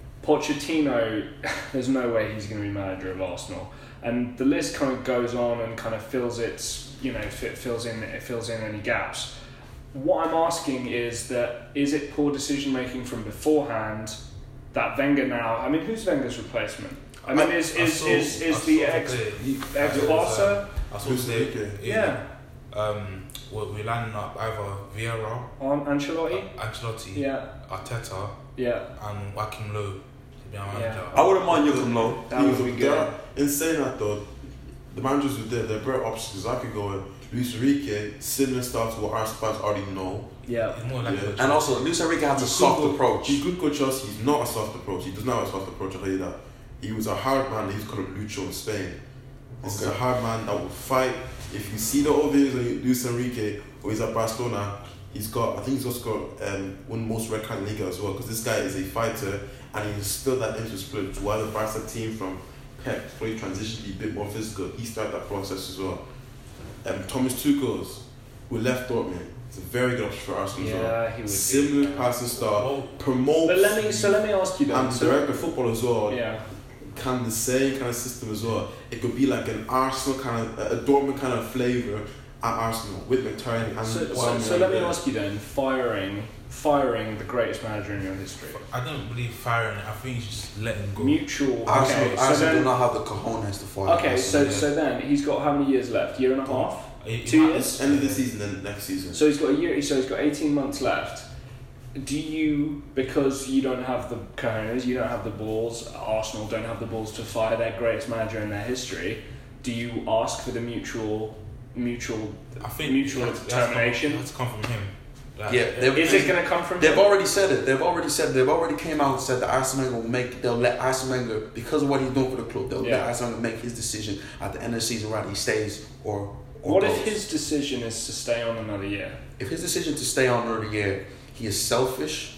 Pochettino, there's no way he's going to be manager of Arsenal. And the list kind of goes on and kind of fills its, you know, it fills in, it fills in any gaps. What I'm asking is that, is it poor decision making from beforehand that Wenger now, I mean, who's Wenger's replacement? I mean, is is, saw- is, is I the saw ex, today, ex uh, Barca? I saw Who's today, the- Yeah. Um, we're, we're lining up either Vieira, On Ancelotti? Ancelotti, Yeah, Arteta, yeah. and Joachim Low to be our Yeah. manager. I wouldn't mind Joachim Low. That would be good. In saying that though, the managers who did, they're better options. I could go with Luis Enrique, similar stuff to what Arsenal fans already know. Yeah. He's more like Yeah. a And also, Luis Enrique has a He soft could go- approach. He could go Chelsea. He's not a soft approach. He does not have a soft approach. I'll tell you that. He was a hard man. He's called Lucho in Spain. This is Okay. a hard man that will fight. If you see the old videos of Luis Enrique, or he's at Barcelona, he's got. I think he's also got um, one of the most red card in Liga as well. Because this guy is a fighter, and he instilled that into his play. To why the Barca team from Pep probably transitioned to be a bit more physical. He started that process as well. Um, Thomas Tuchel's, who left Dortmund, it's a very good option for Arsenal as Yeah, well. he would be. Similar Yeah. passing style, Well, promotes. But let me, so let me ask you then. and So, direct the football as well. yeah. Kind of the same kind of system as well. It could be like an Arsenal kind of a Dortmund kind of flavour at Arsenal with McTominay and So, so, Aubameyang so let me there. ask you then, firing, firing the greatest manager in your history. I don't believe firing. I think you should just let him go. Mutual. Arsenal, Okay, so Arsenal do then, not have the cojones to fire. okay, so Arsenal. so then he's got how many years left? Year and a half. He- he Two might- years? End of the season, then next season. So he's got a year. So he's got eighteen months left. Do you, because you don't have the cojones, you don't have the balls, Arsenal don't have the balls to fire their greatest manager in their history, do you ask for the mutual, mutual, I think mutual it has to come- determination? It has to come from him. Like, Yeah, uh, they've- Is it going to come from They've him? already said it. They've already said. They've already came out and said that Arsene Wenger will make. They'll let Arsene Wenger, because of what he's doing for the club, they'll Yeah. let Arsene Wenger make his decision at the end of the season, whether he stays or. or What goes. if his decision is to stay on another year? If his decision to stay on another year, he is selfish,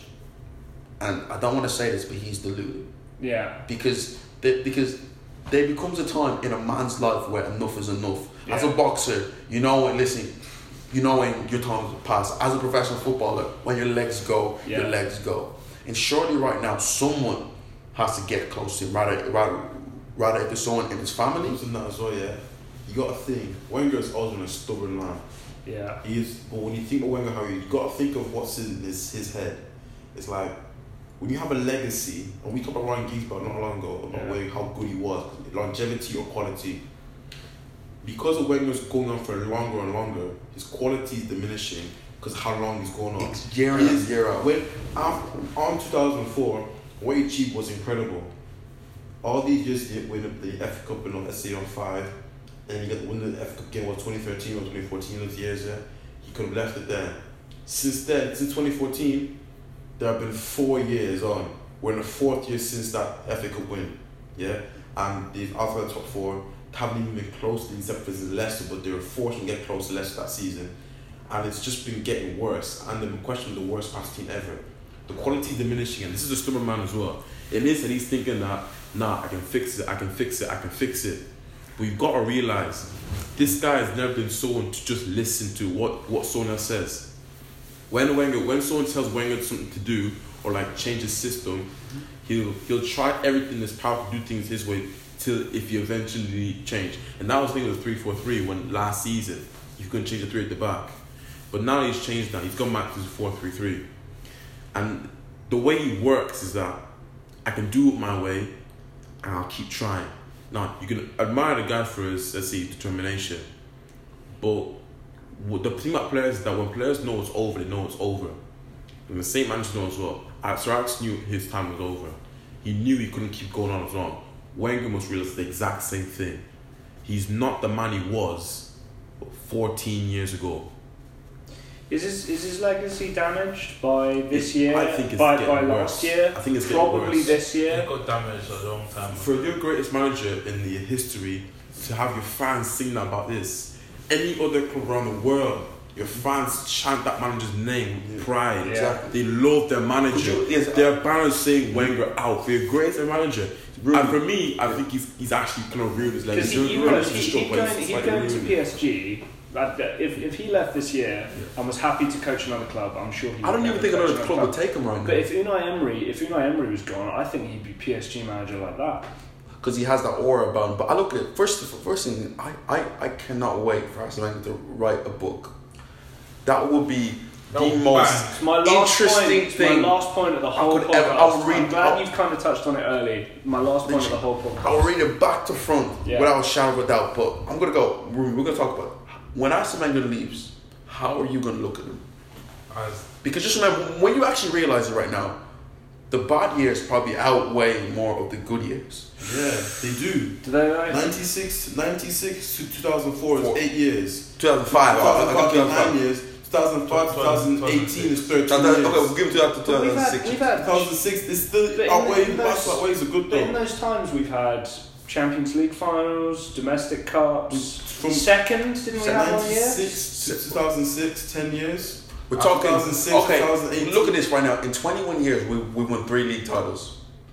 and I don't want to say this, but he's deluded Yeah. because they, because there becomes a time in a man's life where enough is enough. As a Yeah. boxer, you know when listen, you know when your time to pass. As a professional footballer, when your legs go, Yeah. your legs go. And surely right now, someone has to get close to him. Rather, rather, rather if it's someone in his family. Something that as well, yeah. You got to think Wenger's always been a stubborn man. Yeah. He is, but when you think of Wenger, how you got to think of what's in his his head. It's like when you have a legacy, and we talked about Ryan Giggs not long ago about Yeah. where, how good he was, longevity or quality. Because of Wenger's going on for longer and longer, his quality is diminishing because how long he's going on. It's year in He and is- year out. When after, on two thousand four, what he achieved was incredible. All these years he win the F A Cup in S A on five, and he got the win the F A Cup game was twenty thirteen or twenty fourteen. Those years there, he could have left it there. Since then, since twenty fourteen, there have been four years on. We're in the fourth year since that F A Cup win, yeah, and they've outside the top four. haven't even been close to the except for Leicester, but they were forced to get close to Leicester that season. And it's just been getting worse. And the question of the worst past team ever. The quality is diminishing, and this is a stubborn man as well. It means that he's thinking that, nah, I can fix it, I can fix it, I can fix it. But you've got to realise, this guy has never been someone to just listen to what, what someone else says. When Wenger, when someone tells Wenger something to do, or like change his system, he'll he'll try everything in his power to do things his way till if you eventually change. And that was the thing with the three four three when last season you couldn't change the three at the back. But now he's changed that. He's gone back to the four three three. And the way he works is that I can do it my way and I'll keep trying. Now, you can admire the guy for his, let's say, determination. But what the thing about players is that when players know it's over, they know it's over. And the same manager knows as well. Sir Alex knew his time was over. He knew he couldn't keep going on as well. Wenger must realise the exact same thing. He's not the man he was fourteen years ago. Is his is his legacy damaged by this year? I think it's by, getting by worse. last year. I think it's probably getting worse. this year. It got damaged a long time. For your greatest manager in the history to have your fans sing about this, any other club around the world, your fans chant that manager's name with pride. Yeah. Exactly. They love their manager. You, yes, Their banners saying Wenger out. For your greatest manager. And for me, I think he's he's actually kind of ruined his Because legacy. he, he, was, he, he going, he going to P S G. Like if if he left this year and was happy to coach another club, I'm sure he. I don't would even never think coach another club would take him right now. But if Unai Emery, if Unai Emery was gone, I think he'd be P S G manager like that. Because he has that aura about him. But I look at first first thing, I, I, I cannot wait for Arsene Wenger to write a book. That would be the No, most It's my last interesting point, thing. My last point of the whole could podcast. ever- I'll read- I'm glad I'll- you've kind of touched on it early. My last point of the whole podcast. I'll read it back to front Yeah. without a shadow of a doubt. But I'm gonna go. We're, we're gonna talk about when Arsene Wenger leaves. How are you gonna look at him? As Because just remember, when you actually realize it right now, the bad years probably outweigh more of the good years. Yeah, they do. Do they know? ninety-six, ninety-six to two thousand four is Four. eight years. two thousand five. two thousand five two is nine years. two thousand five, twenty eighteen is thirteen That, that, years. okay, we'll give it to after But we've had, two thousand six. we've had, two thousand six is still But in outweighing those- that's outweighs a good but in though. those times we've had Champions League finals, domestic cups, From second, didn't we have one year? ninety-six to two thousand six, ten years. We're After talking. two thousand six, Okay, two thousand eighteen. look at this right now. In twenty-one years, we we won three league titles.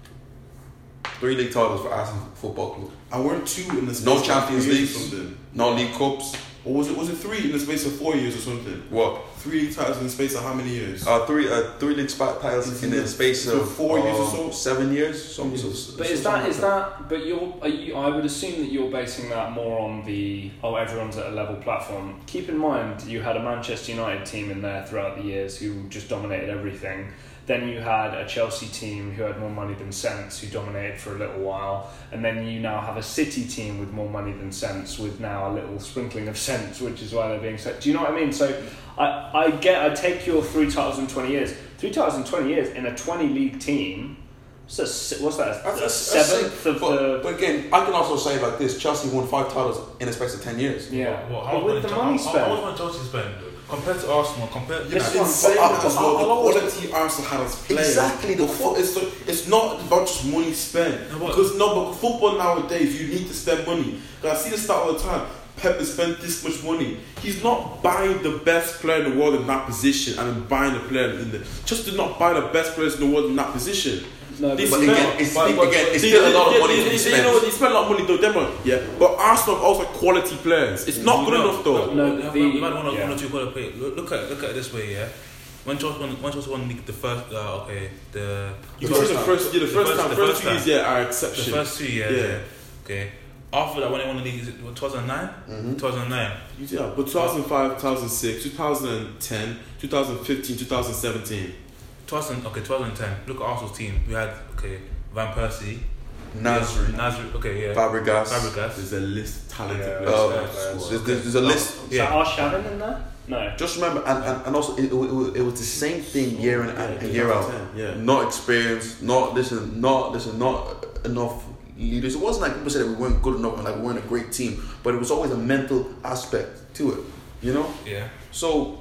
Three league titles for Arsenal Football Club. And we're two in the space No of Champions three years Leagues. or something. No league cups. Or was it was it three in the space of four years or something? What? Three league titles in the space of how many years? Uh, three uh, three league spot titles in the space For of four years or um, so? seven years. Some, Yes. some- But is something that like is that? But you're, are you, I would assume that you're basing that more on the oh everyone's at a level platform. Keep in mind you had a Manchester United team in there throughout the years who just dominated everything. Then you had a Chelsea team who had more money than sense, who dominated for a little while, and then you now have a City team with more money than sense, with now a little sprinkling of sense, which is why they're being set. Do you know what I mean? So, I I get I take your three titles in twenty years. Three titles in twenty years in a twenty league team. What's that? se- What's that? That's- A that's- that's seventh sick. of but, the. but again, I can also say like this: Chelsea won five titles in a space of ten years. Yeah, Well, but how with much the how- money how- spent. How much Chelsea spend compared to Arsenal? Compared Yeah, This but one- in saying but that as I- well, I- I the always- quality Arsenal had as players. Exactly, the The fo- it's, it's not about just money spent. No, but- Because no, but football nowadays, you need to spend money. 'Cause I see this start all the time. Pep has spent this much money. He's not buying the best player in the world in that position and then buying the player in the. Just to not buy the best players in the world in that position. No, They but But spend- again, it's, but- again, it's still a lot of money to be You spent. know, they spend a lot of money though, them, yeah. But Arsenal have also quality players. It's not good enough though. No, No, the- we've had one, or, yeah. one or two quality players. Look, look at look at it this way, yeah. When Chelsea won, when Chelsea won the first, uh, okay, the You The the first first, time. first, yeah, the The first first- time, the first first two years, time. yeah, are the exception. first two years, Yeah. yeah. Okay. After that, when they won the league, is it two thousand nine? Mhm. two thousand nine. Yeah, but two thousand five, two thousand six, two thousand ten, two thousand fifteen, two thousand seventeen. two thousand, okay, twenty ten. Look at Arsenal's team. We had okay, Van Persie, Nasri, Nasri, okay, yeah, Fabregas. Fabregas. There's a list of talented Yeah, players. Uh, there. players. there's, there's, there's a list. Is Yeah. that Arshavin in there? No. Just remember, and, and, and also it, it, it, it was the same thing year in and, and year out. twenty ten, yeah. Not experience, not listen, not listen, not enough leaders. It wasn't like people said that we weren't good enough and like we weren't a great team, but it was always a mental aspect to it, you know. Yeah. So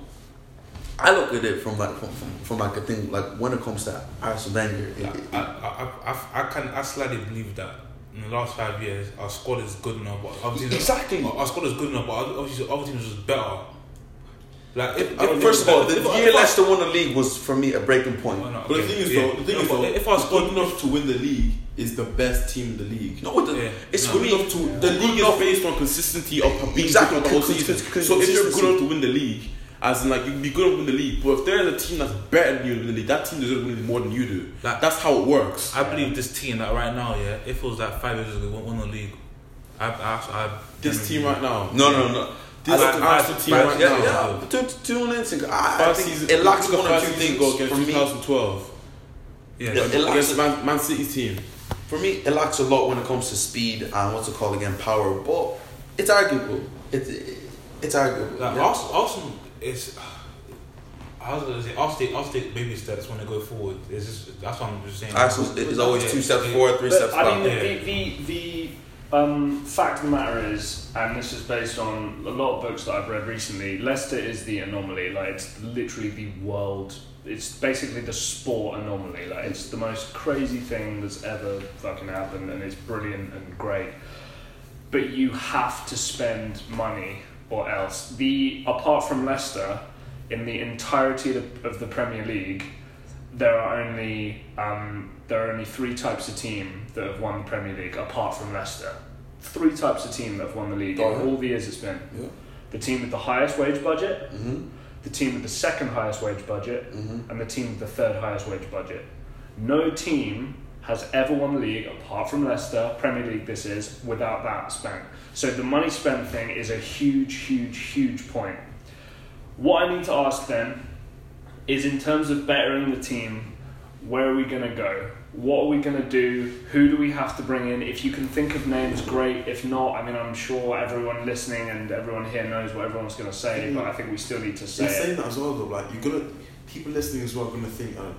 I look at it from like from, from, from like a thing like when it comes to Arsene Wenger, it, I, it, I, I, I, I can I slightly believe that in the last five years, our squad is good enough. But obviously, Exactly. our, our squad is good enough, but obviously, other teams was better. Like, if, I mean, if, first if, of all, if, the if, year if, Leicester won the league was for me a breaking point. Oh, no, But the okay, thing is, yeah. though, the thing No, is, but though, if our it's squad good enough to win the league is the best team in the league. No, the, Yeah. it's No. good Good enough to the league is based on consistency of being Exactly, good the whole cons- season. cons- So if you're consistency. good enough to win the league, as in like you'd be good enough to win the league, but if there's a team that's better than you in the league, that team deserves to win more than you do. Like- That's how it works. I believe this team that right now, yeah, if it was like five years ago, won, won the league. I, I, I, This team right now, no, no, no. this I- I- Arsenal team I- right Yeah, now. yeah. Two, two minutes ago, I, I Five think seasons, it lacks look at one or five two seasons things ago against for me. twenty twelve yeah, Yeah, it lacks against Man, Man City's team. For me, it lacks a lot when it comes to speed and what's it called again, power. But it's arguable. It's it's arguable. like yeah. Arsenal, Arsenal is. I was gonna say I'll take I'll take baby steps when they go forward. It's just that's what I'm just saying. Arsenal is always Yeah, two steps yeah. forward, three But, steps I back. mean, Yeah. the, the, the um, fact of the matter is, and this is based on a lot of books that I've read recently, Leicester is the anomaly. Like, it's literally the world. It's basically the sport anomaly. Like, it's the most crazy thing that's ever fucking happened, and it's brilliant and great. But you have to spend money, or else. The apart from Leicester, in the entirety of, of the Premier League, there are only um, there are only three types of team that have won the Premier League apart from Leicester. Three types of team that have won the league Go in ahead. all the years it's been. Yeah. The team with the highest wage budget, Mm-hmm. the team with the second highest wage budget, Mm-hmm. and the team with the third highest wage budget. No team has ever won the league apart from Leicester, Premier League this is, without that spent. So the money spent thing is a huge, huge, huge point. What I need to ask then is, in terms of bettering the team, where are we going to go? What are we going to do? Who do we have to bring in? If you can think of names, great. If not, I mean, I'm sure everyone listening and everyone here knows what everyone's going to say, Mm. but I think we still need to say In saying it. that as well, though, like you're gonna, people listening as well are gonna think, uh,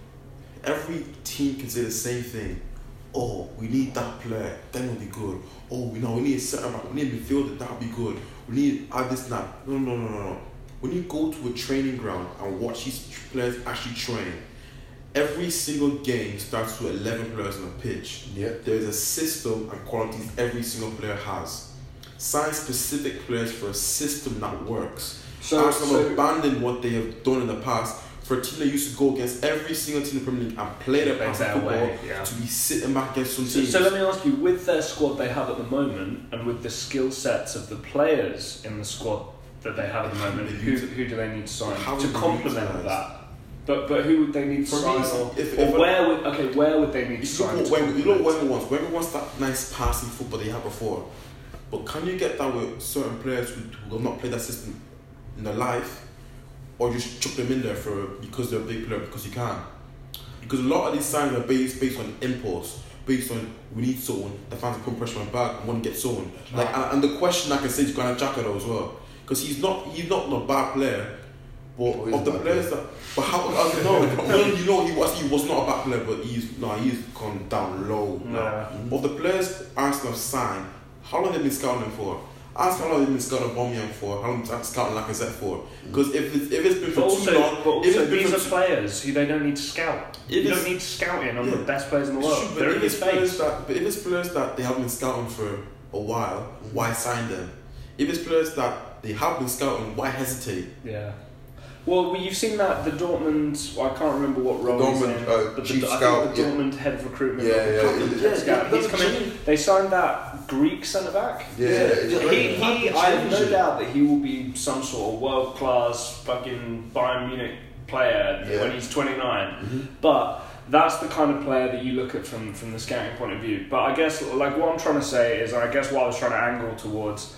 every team can say the same thing. Oh, we need that player, then will be good. Oh, we know we need a centre back, we need a midfielder, that'll be good. We need add this and that. No, no, no, no, no. When you go to a training ground and watch these players actually train, every single game starts with eleven players on the pitch. Yeah. There's a system and qualities every single player has. Sign specific players for a system that works. So- Arsenal so- abandoned what they have done in the past for a team that used to go against every single team in the Premier League and play their Take pass that football away, yeah. to be sitting back against some So, teams. so let me ask you, with their squad they have at the moment, and with the skill sets of the players in the squad that they have at the How moment, would they who, use it? who do they need to sign How to would they complement utilise? that? But but who would they need to For me, sign, it's- or, if- or if- where would okay where would they need to You sign? look to what Wenger, you know what complement? Wenger wants. Wenger wants that nice passing football they had before. But can you get that with certain players who, who have not played that system in their life, or just chuck them in there for because they're a big player because you can? Because a lot of these signs are based based on impulse, based on we need someone. The fans are putting pressure on back and want to get someone. Like and, and the question I can say is Granit Xhaka though as well, because he's not he's not a bad player. But Oh, he's of the a bad players that, but how? I don't know. no, you know, he was he was not a bad player, but he's no, he's gone down low now. Yeah. Of the players Arsenal have signed, how long have they been scouting them for? Ask how long they've been scouting Aubameyang for. How long have they been scouting Lacazette for? Because if it's, if it's been for But too also, long, but if also it's been these for are too- players who they don't need to scout. If You it's- don't need scouting on Yeah. the best players in the It's world. true, but They're if in it's your players face. that, but if it's players that they haven't been scouting for a while, why sign them? If it's players that they have been scouting, why hesitate? Yeah. Well, you've seen that the Dortmund. Well, I can't remember what role he's Dortmund, in, uh, but chief the, I scout, think the yeah. Dortmund head of recruitment. Yeah, or the yeah, captain, yeah, head yeah, scout. yeah, He's that coming. change. They signed that Greek centre back. Yeah, Yeah, it's yeah, like- He, he, That I have no changes it. doubt that he will be some sort of world class fucking Bayern Munich player Yeah. when he's twenty-nine. Mhm. But that's the kind of player that you look at from, from the scouting point of view. But I guess, like, what I'm trying to say is, I guess what I was trying to angle towards,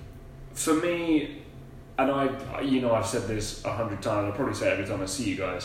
for me, and I, you know, I've said this a hundred times, I'll probably say it every time I see you guys.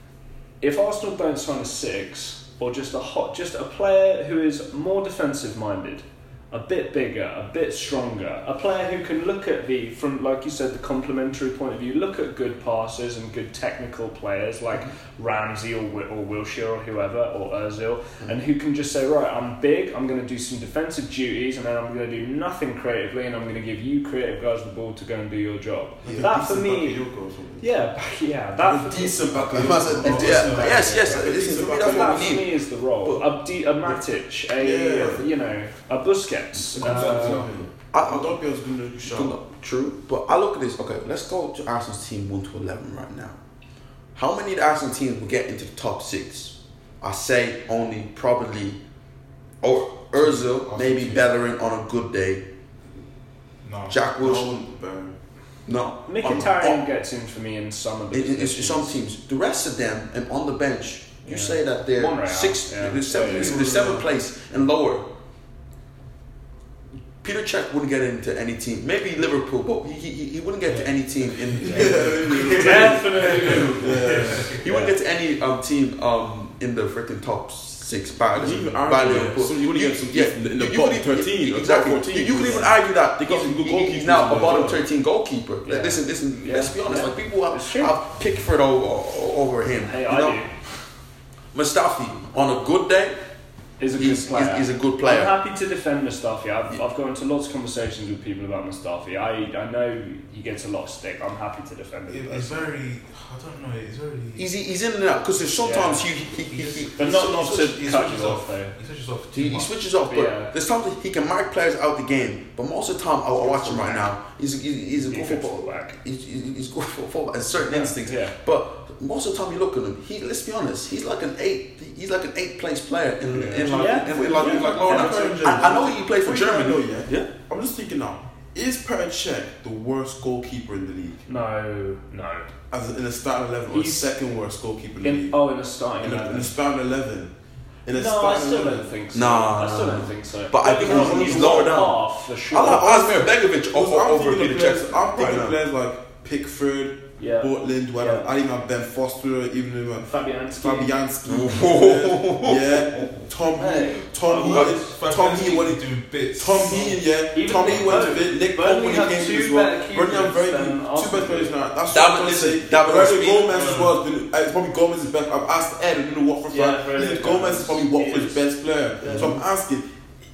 If Arsenal don't sign a six, or just a hot, just a player who is more defensive minded, a bit bigger, a bit stronger, a player who can look at the, from like you said, the complementary point of view, look at good passers and good technical players like Ramsey or, Wi- or Wilshere or whoever, or Ozil, mm-hmm. and who can just say, right, I'm big, I'm going to do some defensive duties, and then I'm going to do nothing creatively, and I'm going to give you creative guys the ball to go and do your job. Yeah, that for me, yeah, yeah, that for decent back Yeah, yes, yes. Listen, for me, that's that what we for need. me is the role. A, D, a Matic, a Yeah. you know, a Busquets. Uh, I, I don't think I was going to shout. True, but I look at this. Okay, let's go to Arsenal's team one to eleven right now. How many of the Arsenal teams will get into the top six? I say only probably, or Ozil, maybe Bellerin on a good day. No. Jack Wilshere. No. Mkhitaryan gets in for me in some of the in, in, in some teams. The rest of them, and on the bench, you Yeah. say that they're Monreal, sixth, yeah. they're seventh, Yeah, yeah. they're seventh place and lower. Peter Cech wouldn't get into any team. Maybe Liverpool, but he he, he wouldn't get to any team in. Definitely. Yeah. He wouldn't get to any um team um in the freaking top six. By, Even by argue, Liverpool. so you wouldn't get some yeah, in the, in the you bottom could even- thirteen, or exactly. top fourteen. You, you could even argue that They got he's, some good he- he's goalkeepers now as a well. bottom thirteen goalkeeper. Like, Yeah. Listen, listen. Yeah. Let's be honest. Yeah. Like people have, It's true. have Pickford over over him. Hey, you I know? do. Mustafi on a good day. Is a good He's, player. he's, he's a good player. I'm happy to defend Mustafi. I've, I've gone into lots of conversations with people about Mustafi. I I know he gets a lot of stick. I'm happy to defend him. It, it's very. I don't know. It's very. He's, he's in and out because there's sometimes Yeah. he, he, he, he, But he, not not to he cut switches you off off. though. He switches off. he, too he much. switches off, but Yeah. there's times he can mark players out the game. But most of the time, I, I watch him right now. He's he's, he's a good He's a good football. fullback. He's, he's he's good for football and certain instincts. Yeah. But most of the time, you look at him. He let's be honest. He's like an eight. He's like an eight place player in, Yeah. in like Yeah. in, in, like, in like lower Yeah. notch. I, I know he played for Before you Germany. go, yeah? I'm just thinking now. Is Petr Cech the worst goalkeeper in the league? No, no. As in the starting eleven, or He's- second worst goalkeeper in the In, league? oh, in the starting in, the, in eleven. the starting eleven. In the No, I starting still eleven. don't think so. Nah, I still nah. don't think so. But I think Because he's lower down. Half for sure. I like Asmir Begovic Because over, I'm over thinking Peter of players, Cech. I'm right thinking now. of players like Pickford, Yeah. Portland, where Yeah. I even have Ben Foster, even like Fabianski. Fabianski, yeah, Tom Hey. Tom What Heaton, is Tom Heaton, when he doing bits? Tom Heaton, yeah, Even Tom Nick Heaton went to Burnley. it. Nick Burnley Burnley have came two in as well. better Burnley have very keepers good, than two Arsenal. best players now. That's David- what I'm listen, saying. David Roberto Ospina. Gomez as well. Has been, uh, it's probably Gomez is best. I've asked Ed, I don't know what for Yeah, fact. really. He said Gomez is probably Watford's Yes. best player. Yeah. So I'm asking,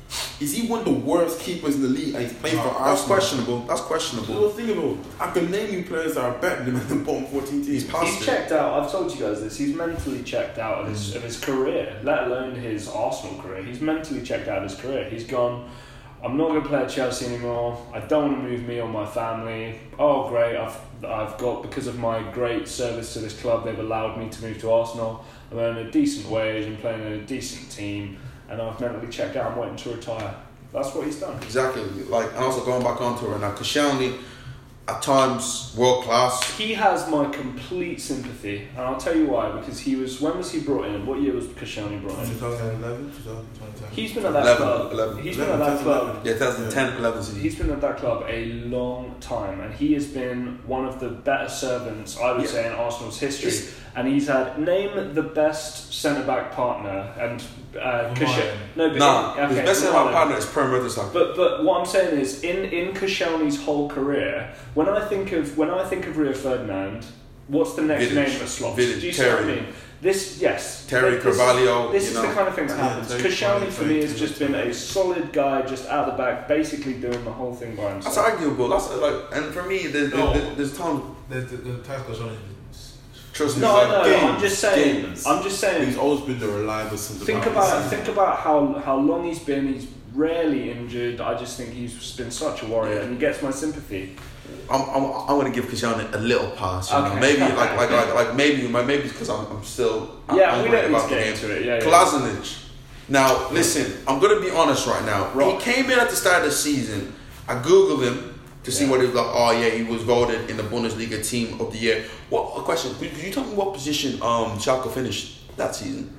is he one of the worst keepers in the league and he's playing for Arsenal? That's questionable. That's So questionable. think about it. I can name you players that are better than him in the bottom fourteen teams. He's checked out. I've told you guys this. He's mentally checked out of his, of his career, let alone his Arsenal career. He's mentally checked out of his career. He's gone. I'm not going to play at Chelsea anymore. I don't want to move me or my family. Oh, great! I've I've got because of my great service to this club. They've allowed me to move to Arsenal. I'm earning a decent wage. I'm playing in a decent team, and I've mentally checked out. I'm waiting to retire. That's what he's done. Exactly. Like, and also going back onto it right now, Koscielny, at times world class. He has my complete sympathy, and I'll tell you why. Because he was. When was he brought in? What year was Koscielny brought in? twenty eleven, twenty ten. He's been at that eleven, club. eleven. He's been at that club. Yeah, twenty ten, eleven season. He's been at that club a long time, and he has been one of the better servants, I would Yeah. say, in Arsenal's history. It's- And he's had name the best centre back partner, and uh, Koscielny. Vermaelen. No, but Nah, okay, his best Vermaelen. centre partner is Per Mertesacker. But but what I'm saying is, in in Koscielny's whole career, when I think of when I think of Rio Ferdinand, what's the next Vidic. name that slots? Vidic, Do you see what I Terry. mean? This yes, Terry This- Carvalho, This you is know. the kind of thing that Yeah, happens. Terry Koscielny Carvalho, for me has Terry just been a solid guy, just out the back, basically doing the whole thing by himself. That's arguable. That's like, and for me, there's, No. there's, there's times. The the, the task goes on. Trust me. No, like, I know. games, I'm just saying. games. I'm just saying. He's always been the reliable centre Think back. about think about how how long he's been. He's rarely injured. I just think he's been such a warrior, and he gets my sympathy. I'm, I'm, I'm going to give Koscielny a little pass. You know? Okay. Maybe like like like like maybe maybe it's because I'm, I'm still. Yeah, I'm we worried don't need about to the get game. into it. Yeah, yeah. Kolasinac. Now listen, I'm going to be honest right now. Rock. He came in at the start of the season. I googled him to see Yeah. what he was like. Oh yeah, he was voted in the Bundesliga Team of the Year. What a question? Could, could you tell me what position um Schalke finished that season?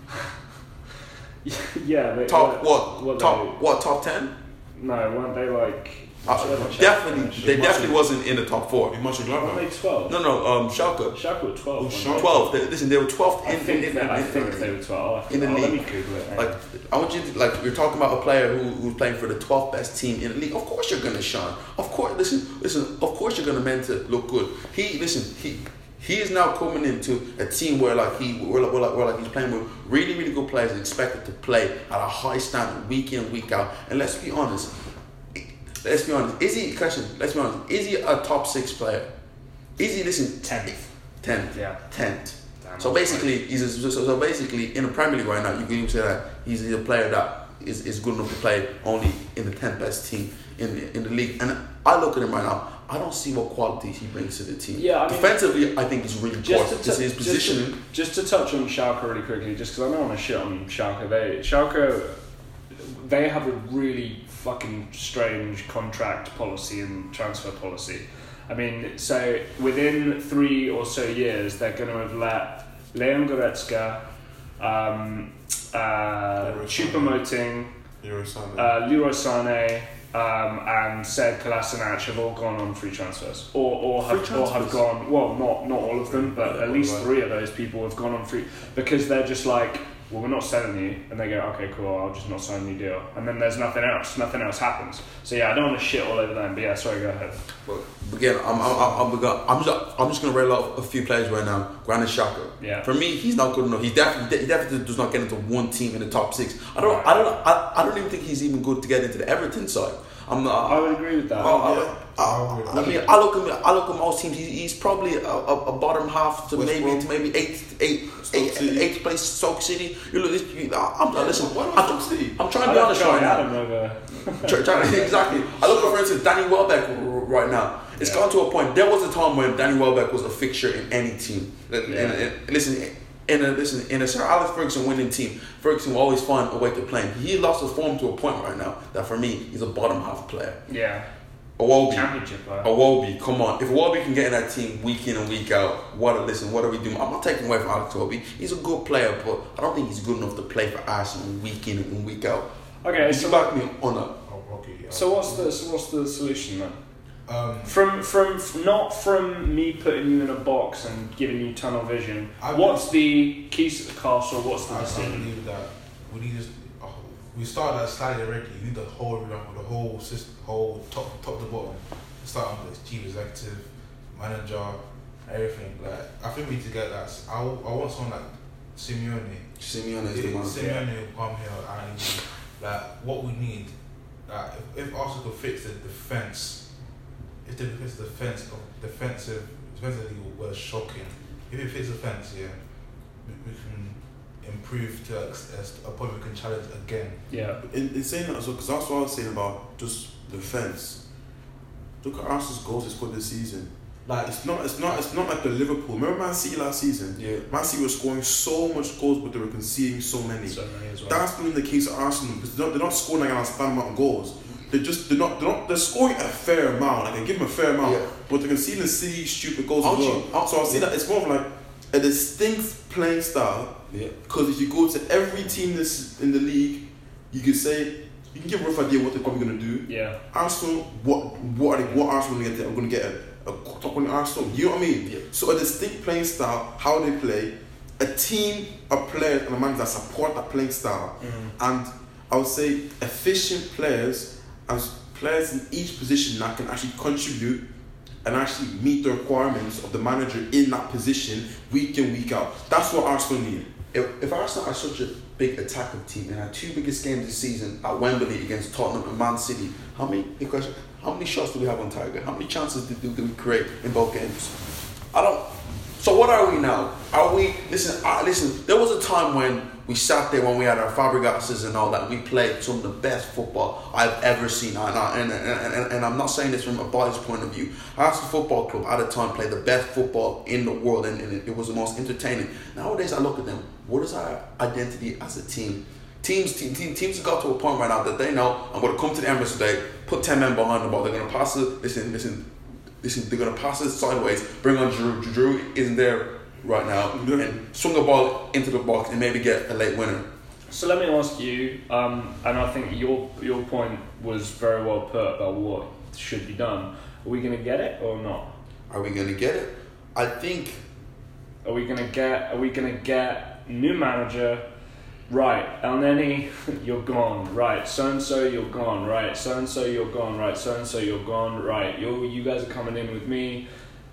yeah. They, Top what? what top they- what? Top ten? No, weren't they like Uh, definitely, they definitely wasn't in the top four. In much Were Gladbach. they twelve? No, no, um, Schalke. Schalke were twelve. Oh, weren't Schalke. they? twelve. They, listen, they were twelfth I in, think, in, in, that, I in, think they were twelve. in the oh, league. Let me Google it. Like, I want you to, like, we're talking about a player who, who's playing for the twelfth best team in the league. Of course you're gonna shine. Of course, listen, listen. Of course you're gonna meant to look good. He, listen, he. He is now coming into a team where like he where like, where like, where like he's playing with really really good players and expected to play at a high standard week in week out. And let's be honest, let's be honest. Is he question? Let's be honest. Is he a top six player? Is he listen tenth? Tenth. Yeah. Tenth. Damn, So basically, he's a, so, so basically in the Premier League right now. You can even say that he's, he's a player that is, is good enough to play only in the tenth best team in the, in the league. And I look at him right now. I don't see what qualities he brings to the team. Yeah, I mean, defensively, I think he's really Just poor. to, It's his t- positioning. just, to, just to touch on Schalke really quickly, just because I don't want to shit on Schalke. They Schalke, they have a really fucking strange contract policy and transfer policy. I mean, so within three or so years, they're going to have let Leon Goretzka, um, uh, Choupo-Moting, Leroy Sané. uh, Leroy Sané, um, and Sead Kolasinac have all gone on free transfers, or or have, Free or have transfers? gone. Well, not not all of them, but at least Right. three of those people have gone on free because they're just like, well, we're not selling you, and they go, okay, cool, I'll just not sign your deal, and then there's nothing else, nothing else happens. So yeah, I don't want to shit all over them, but yeah, sorry, go ahead. But again, I'm I'm I'm, I'm, gonna- I'm just I'm just gonna rail off a few players right now. Granit Xhaka. Yeah. For me, he's not good enough. He definitely he definitely does not get into one team in the top six. I don't Right. I don't I, I don't even think he's even good to get into the Everton side. I'm not. I would agree with that. I, I, Yeah. I, I mean, I look at I look at most teams. He's, he's probably a, a, a bottom half to West maybe Brom. to maybe eighth, eight, Stoke eight, City. eighth place Stoke City. You look, you, I'm Yeah, listen. why not I'm, Stoke City? I'm trying I to be like honest Charlie right now. Adam over. Try- try- exactly. I look at, for instance, Danny Welbeck r- right now. It's Yeah. gone to a point. There was a time when Danny Welbeck was a fixture in any team. And, Yeah. and, and listen, in a listen in a Sir Alex Ferguson winning team, Ferguson will always find a way to play him. He lost his form to a point right now that for me, he's a bottom half player. Yeah, Awobi, championship player. Awobi, come on. If Awobi can get in that team week in and week out, what? A, listen, what are we doing? I'm not taking away from Alex Awobi. He's a good player, but I don't think he's good enough to play for Arsenal week in and week out. Okay, Did so you back me on that? Oh, okay, yeah. so what's the so what's the solution then? Um, From from not from me putting you in a box and giving you tunnel vision. I What's the keys to the castle? What's the I can't decision? believe that we need just oh, we started that sliding already. We need the whole revamp, the whole system, whole top top to bottom. Starting with the chief executive, manager, everything. Like I think we need to get that. I, I want someone like Simeone. Simeone is the Yeah, man. Simeone will come here and like what we need. Like if, if Arsenal could fix the defense, if they fix the defense of defensive defensively was shocking. If it fits the defense, yeah, we, we can improve to a, a point we can challenge again. Yeah, In, in saying that as well, because that's what I was saying about just defense. Look at Arsenal's goals they scored this season. Like it's not, it's not, it's not like the Liverpool. Remember Man City last season? Yeah. Man City was scoring so much goals, but they were conceding so many. so many as well. That's been the case of Arsenal because they're not, they're not scoring like an outstanding amount of goals. They just they're not they're not they're scoring a fair amount. Like they give them a fair amount, Yeah. but they're conceding silly, stupid goals Aren't as well. you- aren't- so I see that it's more of like a distinct playing style. Yeah. Because if you go to every team this in the league, you can say you can give a rough idea what they're probably gonna do. Yeah, Arsenal, what what are they, what Arsenal gonna get? I'm gonna get a, a top one Arsenal. You know what I mean? Yeah. So a distinct playing style, how they play, a team, a player, and a man that support that playing style, and I would say efficient players as players in each position that can actually contribute and actually meet the requirements of the manager in that position week in week out. That's what Arsenal need. If, if Arsenal are such a big attacking team and our two biggest games this season at Wembley against Tottenham and Man City, how many the question, how many shots do we have on target? How many chances did, did, did we create in both games? I don't. So what are we now? Are we listen? I, listen. There was a time when we sat there when we had our Fabregases and all that. We played some of the best football I've ever seen, and I, and, and, and, and I'm not saying this from a biased point of view. Arsenal Football Club at the time played the best football in the world, and, and it, it was the most entertaining. Nowadays, I look at them. What is our identity as a team? Teams, team, team, teams have got to a point right now that they know I'm going to come to the Emirates today, put ten men behind the ball. They're going to pass it. Listen, listen, listen. They're going to pass it sideways. Bring on Drew. Drew isn't there right now, and swing the ball into the box and maybe get a late winner. So let me ask you, um, and I think your your point was very well put about what should be done. Are we going to get it or not? Are we going to get it? I think. Are we going to get? Are we going to get new manager? Right, El Neni, you're gone. Right, so and so, you're gone. Right, so and so, you're gone. Right, so and so, you're gone. Right, you you guys are coming in with me.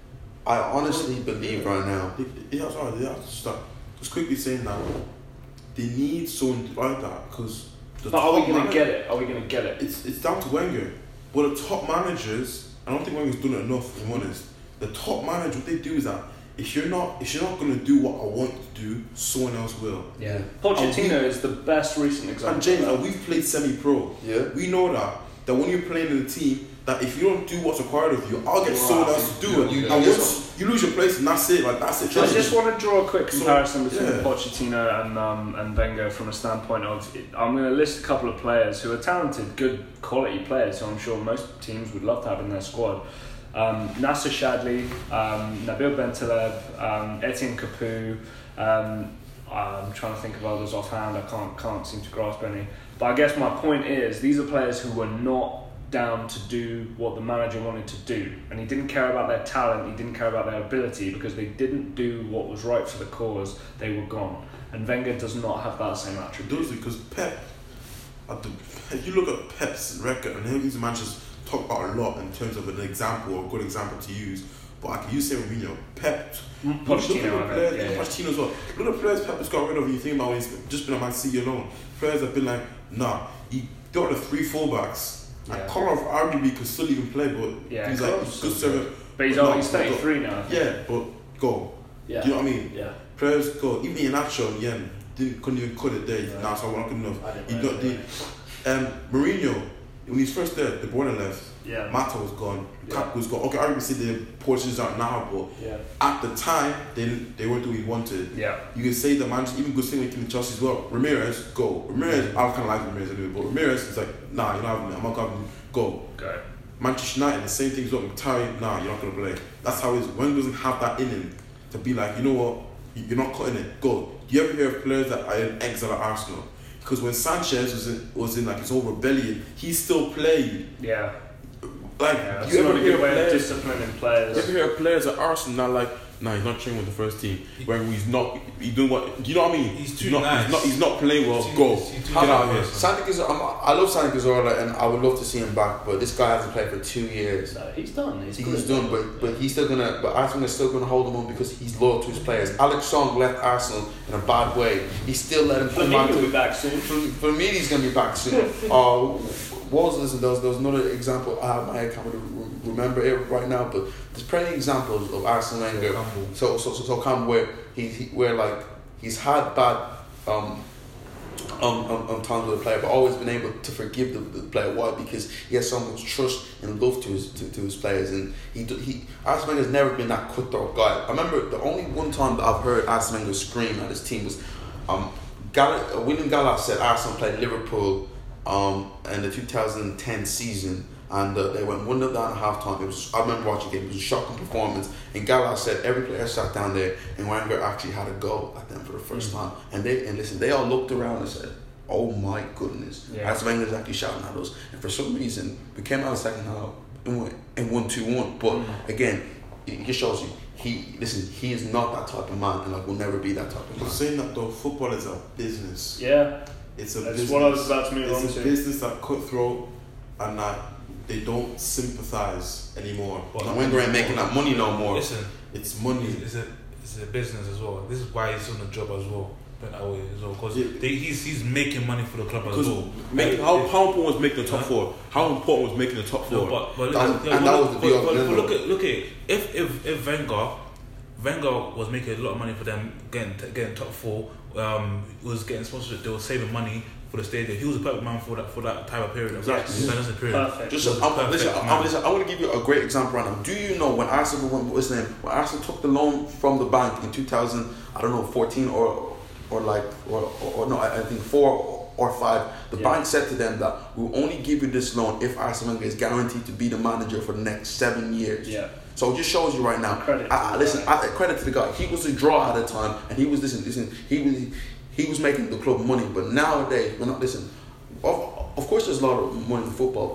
I honestly believe right now. Yeah, sorry, they have to start. Just quickly saying that they need someone like that because. But are we going to get it? Are we going to get it? It's it's down to Wenger. But the top managers, I don't think Wenger's done it enough. If I'm honest, the top manager, what they do is that. If you're not, if you're not gonna do what I want you to do, someone else will. Yeah. Pochettino is the best recent example. And James, and we've played semi-pro. Yeah. We know that that when you're playing in a team, that if you don't do what's required of you, I'll get Right. someone else to do it. You- and you- once you lose your place, and that's it. Like that's it. I just want to draw a quick comparison So, between yeah. Pochettino and um, and Wenger from a standpoint of I'm going to list a couple of players who are talented, good quality players who I'm sure most teams would love to have in their squad. Um, Nasser Shadley, um, Nabil Bentaleb, um, Etienne Capoue. Um, I'm trying to think of others offhand. I can't can't seem to grasp any. But I guess my point is these are players who were not down to do what the manager wanted to do, and he didn't care about their talent. He didn't care about their ability because they didn't do what was right for the cause. They were gone, and Wenger does not have that same attribute. Does because Pep, at the, if you look at Pep's record, and he's managers talk about a lot in terms of an example or a good example to use. But I can use say Mourinho, Pep, Pochettino, look at the I players, mean, yeah, yeah. Pochettino as well. Look at the players Pep has got rid of. You think about when he's just been at Man City alone. Players have been like, nah, he got the three fullbacks. Yeah. And Kolarov arguably could still even play, but Yeah, he's like Kolarov he's good still servant. But he's But no, always but go- thirty-three now. I think. Yeah, but go. Yeah. Do you know what I mean? Yeah. Players go. Even Iheanacho, yeah, didn't couldn't even cut it there. Right. Nah, so not good enough. I didn't He know got that. the um, Mourinho when he's first there. De Bruyne left. Yeah. Mata was gone. Yeah. Lukaku was gone. Okay, I obviously the Portuguese aren't now, but Yeah. at the time they didn't, they weren't doing what he wanted. Yeah. You can say the man, even good thing with Kim Chelsea as well. Ramirez, go. Ramirez, I kind of like Ramirez anyway, but Ramirez is like, nah, you're not having me. I'm not having you. Go. Go. Manchester United, the same thing as well. McTarry, nah, you're not gonna play. That's how it is. Wenger doesn't have that in him to be like, you know what, you're not cutting it. Go. Do you ever hear of players that are in exile at Arsenal? Because when Sanchez was in, was in like his whole rebellion, he still played. Yeah. Like, Yeah. That's you not ever a hear good way of players? disciplining players. You ever hear of players at Arsenal now like, nah, he's not training with the first team. When he's not, he's doing what? Do you know what I mean? He's too not, nice. He's not, he's not playing well. He's too- Go. he's too Get out of nice. here. Santi Cazorla, I love Santi Cazorla, and I would love to see him back, but this guy hasn't played for two years. So he's done. He's, He's good. done, but but he's still gonna. But Arsenal is still gonna hold him on because he's loyal to his players. Alex Song left Arsenal in a bad way. He still let him come back. Flamini will To, be back soon. for, for me, he's gonna be back soon. uh, what was this? There was, there was another example. I have my head, can't really re- remember it right now, but there's plenty of examples of Arsene Wenger. Campbell. So so so, so come where he, he where like he's had bad um um, um, um times with the player, but always been able to forgive the, the player. Why? Because he has so much trust and love to his to, to his players, and he do- he Arsene Wenger's never been that cutthroat guy. I remember the only one time that I've heard Arsene Wenger scream at his team was um Gall- uh, William Gallas said Arsenal played Liverpool um in the two thousand ten season. And uh, they went one nil down at half time. It was I remember watching the game. It was a shocking performance. And Gallas said every player sat down there, and Wenger actually had a go at them for the first Mm. time. And they and listen, they all looked around and said, "Oh my goodness!" Yeah. As Wenger's actually shouting at us. And for some reason, we came out the second half and went and won two one. But Mm. again, it just shows you he listen. He is not that type of man, and like will never be that type of But man. saying that though, football is a business. Yeah. It's a That's business. what I was about to move on It's a to. business that cutthroat and that they don't sympathize anymore. But- And Wenger ain't making that money no more. Listen, It's money. it's, it's a it's a business as well. This is why he's on the job as well. But that way as well, because Yeah. he's he's making money for the club as Because well. making, Like, how, if- how important was making the top Huh? four? How important was making the top No, four? but, but, That- look, and but, that was the but, deal but, then, but look though. at look at if if if Wenger Wenger was making a lot of money for them getting getting top four, um, was getting sponsorship, they were saving money for the stadium. He was a perfect man for that for that type of period. Exactly. That was a period. Perfect. Just, He was a I'm, perfect listen, man. I'm, listen, I want to give you a great example right now. Do you know when Arsenal went, what's his name? When Arsenal took the loan from the bank in two thousand, I don't know, fourteen or or like or, or, or no, I, I think four or five. The Yeah. bank said to them that we'll only give you this loan if Arsene Wenger is guaranteed to be the manager for the next seven years. Yeah. So it just shows you right now. Credit to I, I, the listen, guy. I, credit to the guy. He was a draw at the time, and he was listen, listen. He was he was making the club money, but nowadays, we're not listen. Of, of course, there's a lot of money in football, but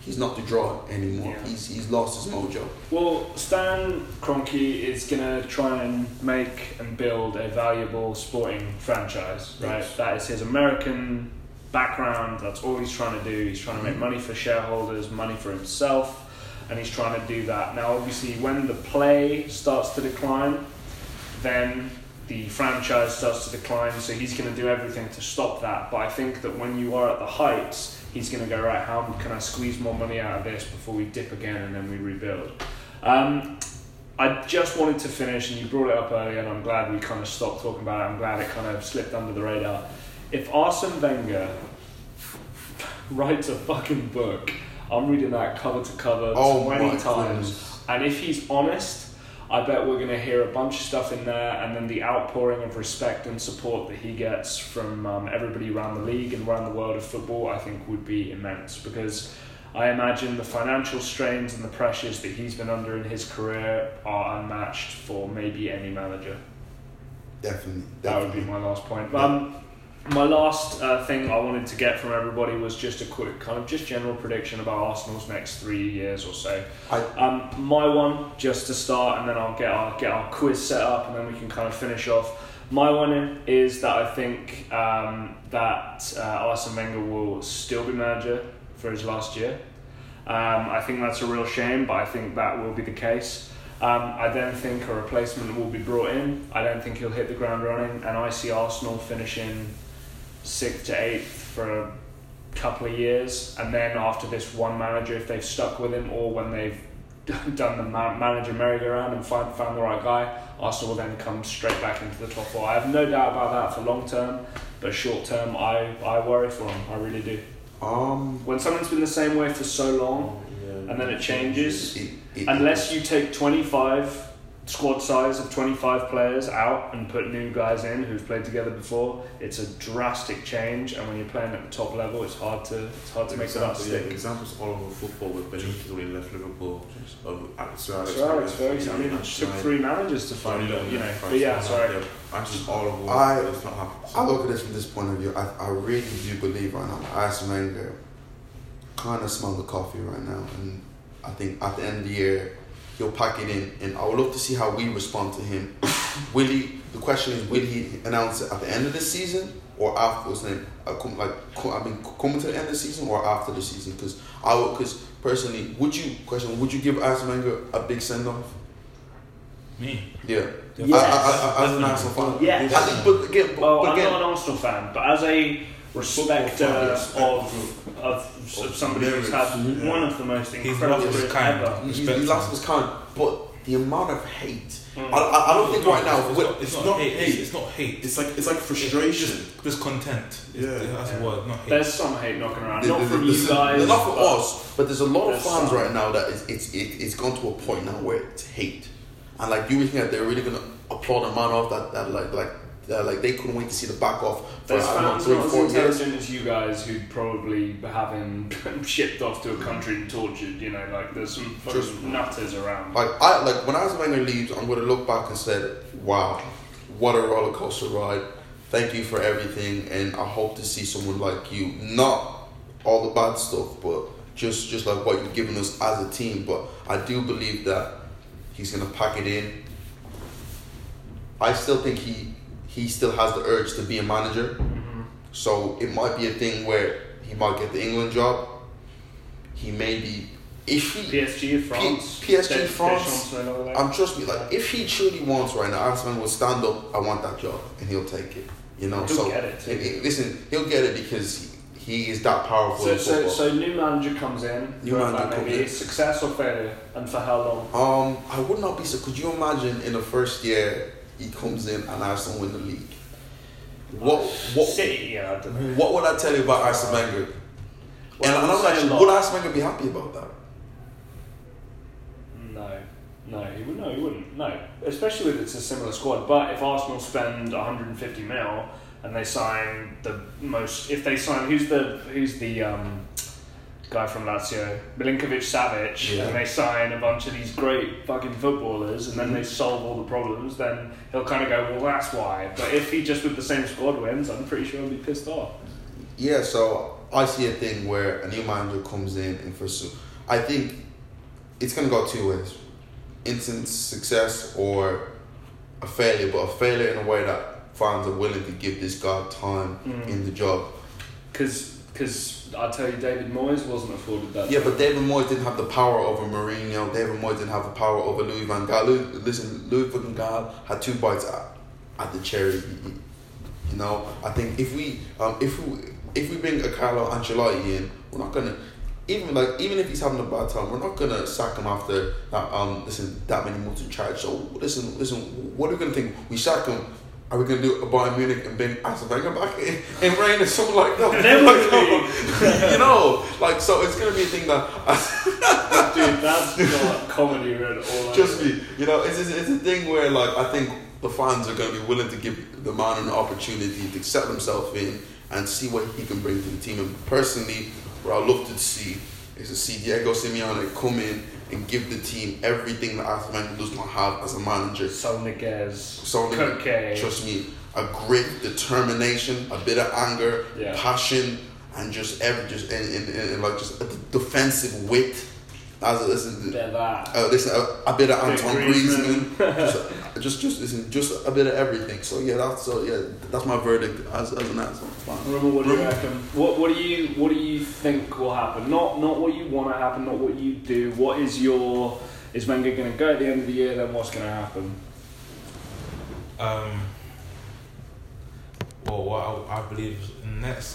he's not the draw anymore. Yeah. He's he's lost his mojo. Well, Stan Kroenke is going to try and make and build a valuable sporting franchise, right? Yes. That is his American background. That's all he's trying to do. He's trying to make money for shareholders, money for himself, and he's trying to do that. Now, obviously, when the play starts to decline, then the franchise starts to decline, so he's going to do everything to stop that. But I think that when you are at the heights, he's going to go, right, how can I squeeze more money out of this before we dip again and then we rebuild? Um, I just wanted to finish, and you brought it up earlier, and I'm glad we kind of stopped talking about it. I'm glad it kind of slipped under the radar. If Arsene Wenger writes a fucking book, I'm reading that cover to cover Oh twenty my times, goodness. and if he's honest, I bet we're going to hear a bunch of stuff in there, and then the outpouring of respect and support that he gets from um, everybody around the league and around the world of football, I think would be immense, because I imagine the financial strains and the pressures that he's been under in his career are unmatched for maybe any manager. Definitely, That would definitely. be my last point. Um, my last uh, thing I wanted to get from everybody was just a quick kind of just general prediction about Arsenal's next three years or so. I, Um, my one, just to start, and then I'll get our get our quiz set up, and then we can kind of finish off. My one is that I think um, that uh, Arsene Wenger will still be manager for his last year. Um, I think that's a real shame, but I think that will be the case. Um, I then think a replacement will be brought in. I don't think he'll hit the ground running, and I see Arsenal finishing sixth to eighth for a couple of years, and then after this one manager, if they've stuck with him, or when they've done the ma- manager merry-go-round and find, found the right guy, Arsenal will then come straight back into the top four. I have no doubt about that for long term, but short term, I, I worry for them. I really do. um, When something's been the same way for so long, Yeah. and then it changes, it, it, unless you take twenty-five squad size of twenty-five players out and put new guys in who've played together before, it's a drastic change, and when you're playing at the top level, it's hard to it's hard to make that Example, yeah, stick. examples all over football with Benitez when he left Liverpool, of uh, Sir Alex, So Alex Ferguson, Ferguson, I mean, it took three managers to find Johnny it, you know. Levy, But yeah, sorry. I just all over. I- it's not happening. I look at this from this point of view. I, I really do believe right now Arsene Wenger kind of smell the coffee right now, and I think at the end of the year he'll pack it in, and I would love to see how we respond to him. Will he? The question is, will he announce it at the end of the season or after? What's the name? Uh, come, like co- I mean, coming to the end of the season or after the season? Because I would, because personally, would you question? Would you give Arsene Wenger a big send off? Me. Yeah. Yes. I, I, I, as an Arsenal fan. Yes. I think, but again, but, Well, but I'm again, not an Arsenal fan, but as a respecter yes. of, of of somebody who's had Yeah. one of the most He's incredible lost his careers kind. ever. He, he Respect lost him. his kind, but the amount of hate. Mm. I, I, I don't think right now. It's with- not, it's it's not not hate. hate. It's not hate. It's like it's like frustration. Just discontent. Yeah. That's Yeah. a word, not hate. There's some hate knocking around, the- not the- from the- you guys. Not from but- us, but there's a lot of there's fans some. right now that it's it's it, it's gone to a point now where it's hate, and like you would think that they're really gonna applaud a man off that that like like that, like they couldn't wait to see the back off for There's I don't know, fans three not as four years. intelligent as you guys who'd probably have him shipped off to a country and tortured, you know, like there's some fucking Just- nutters around. Like I like when Arsene Wenger leaves, I'm gonna look back and say, "Wow, what a roller coaster ride! Thank you for everything, and I hope to see someone like you. Not all the bad stuff, but just just like what you've given us as a team. But I do believe that he's gonna pack it in. I still think he he still has the urge to be a manager, Mhm. so it might be a thing where he might get the England job. He may be if he P S G of France. P S G Des- France. Deschamps and all that. I'm trust me, like if he truly wants right now, Arsene will stand up. I want that job, and he'll take it. You know, He'll so get it too. and he- listen, he'll get it because he, he is that powerful. So, in so, football. so new manager comes in. New whoever manager that may comes be, in. Success or failure, and for how long? um, I would not be so. Could you imagine in the first year he comes in and Arsenal win the league? What what City, yeah, I don't know. what would I tell you about Arsene Wenger? Well, and I'm I'm saying actually, a lot. would Arsene Wenger be happy about that? No, no, he would. No, he wouldn't. No, especially if it's a similar squad. But if Arsenal spend one hundred fifty mil and they sign the most, if they sign who's the who's the um, guy from Lazio, Milinkovic Savic, Yeah. and they sign a bunch of these great fucking footballers, and then they solve all the problems, then he'll kind of go, well, that's why. But if he just with the same squad wins, I'm pretty sure he'll be pissed off. Yeah, so I see a thing where a new manager comes in and for so I think it's gonna go two ways: instant success or a failure, but a failure in a way that fans are willing to give this guy time Mm. in the job. Because, because I tell you, David Moyes wasn't afforded that. Yeah, but David Moyes didn't have the power over Mourinho. David Moyes didn't have the power over Louis van Gaal. Louis, listen, Louis van Gaal had two bites at, at the cherry. You know, I think if we um, if we if we bring a Carlo Ancelotti in, we're not gonna even like even if he's having a bad time, we're not gonna sack him after that. Um, listen, that many months in charge. So listen, listen, what are we gonna think? We sack him. Are we gonna do a Bayern Munich and bring Arsene Wenger back in, in rain or something like that? Never like, you know, like so it's gonna be a thing that. Dude, that's not comedy red all Trust over. me, you know, it's, it's it's a thing where like I think the fans are gonna be willing to give the man an opportunity to settle himself in and see what he can bring to the team. And personally, what I'd love to see is to see Diego Simeone come in and give the team everything that Arsene Wenger does not have as a manager. Sol Niguez, So Koke. trust me, a grit, determination, a bit of anger, Yeah. passion, and just every just and, and, and, and like just a defensive wit. As a, listen, They're that. uh, listen, a, a bit of Bit Antoine Griezmann. Griezmann, just, just, just, listen, just a bit of everything. So yeah, that's so yeah, that's my verdict as as an answer. Remember, what do you reckon? What what do you what do you think will happen? Not not what you want to happen, not what you do. What is your is Wenger going to go at the end of the year? Then what's going to happen? Um, well, what I, I believe in the next,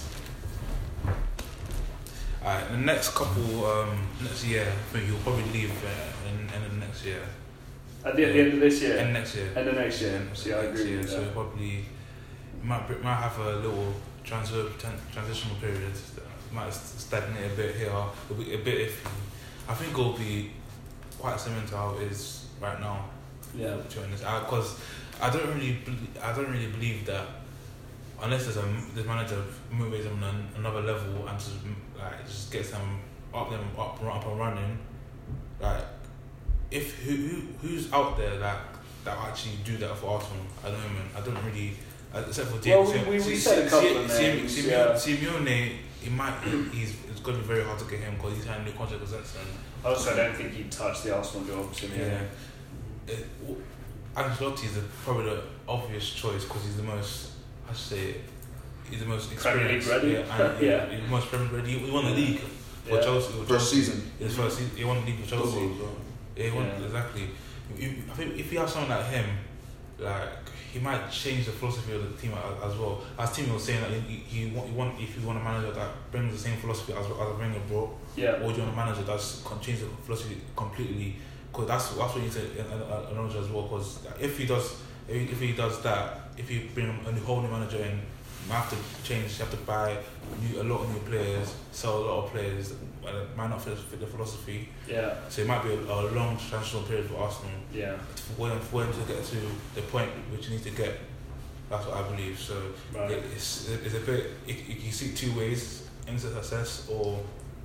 uh, in the next couple, um, next year, I think you'll probably leave uh, in, in the next year. At the, at the end of this year. And next year. And the next year. And See, I next agree year, with so that. probably might br- might have a little transfer tran- transitional period. Might stagnate a bit here, a bit, a bit iffy. I think it'll be quite similar to how it is right now. Yeah. To be honest, because I don't really, bel- I don't really believe that unless there's a this manager moves them on another level and just like just gets them up them up up and running. Like, if who, who who's out there like that will actually do that for Arsenal at the moment? I don't really, uh, except for Well, Diego. we- we- Si- we said a Si- couple Si- of Si- names, Simeone, yeah. Simeone, he might he's it's going to be very hard to get him because he's had a new contract with Zenson. Also, I don't think he'd touch the Arsenal job. So Yeah. It, w- Ancelotti is the, probably the obvious choice because he's the most, I should say, he's the most Premier League experienced. ready. Yeah, and Yeah. he's the most Premier League ready. He won the league for Yeah. Chelsea. for First Chelsea. season. His first season, he won the league for Chelsea. Double as well. Yeah, he won, Yeah. exactly. You- I think if you have someone like him, like he might change the philosophy of the team as, as well. As Timmy was saying, that like, he, he, want, he want if you want a manager that brings the same philosophy as as Wenger brought, Yeah. or do you want a manager that's con- change the philosophy completely? Because that's that's what you need to acknowledge as well. Because if he does, if he, if he does that, if you bring a new, whole new manager in, you have to change. You have to buy new, a lot of new players, sell a lot of players that might not fit, fit the philosophy. Yeah. So it might be a, a long transitional period for Arsenal Yeah. for him, for him to get to the point which he needs to get. That's what I believe. So Right. it, it's it's a bit. You, you can see two ways: instant success or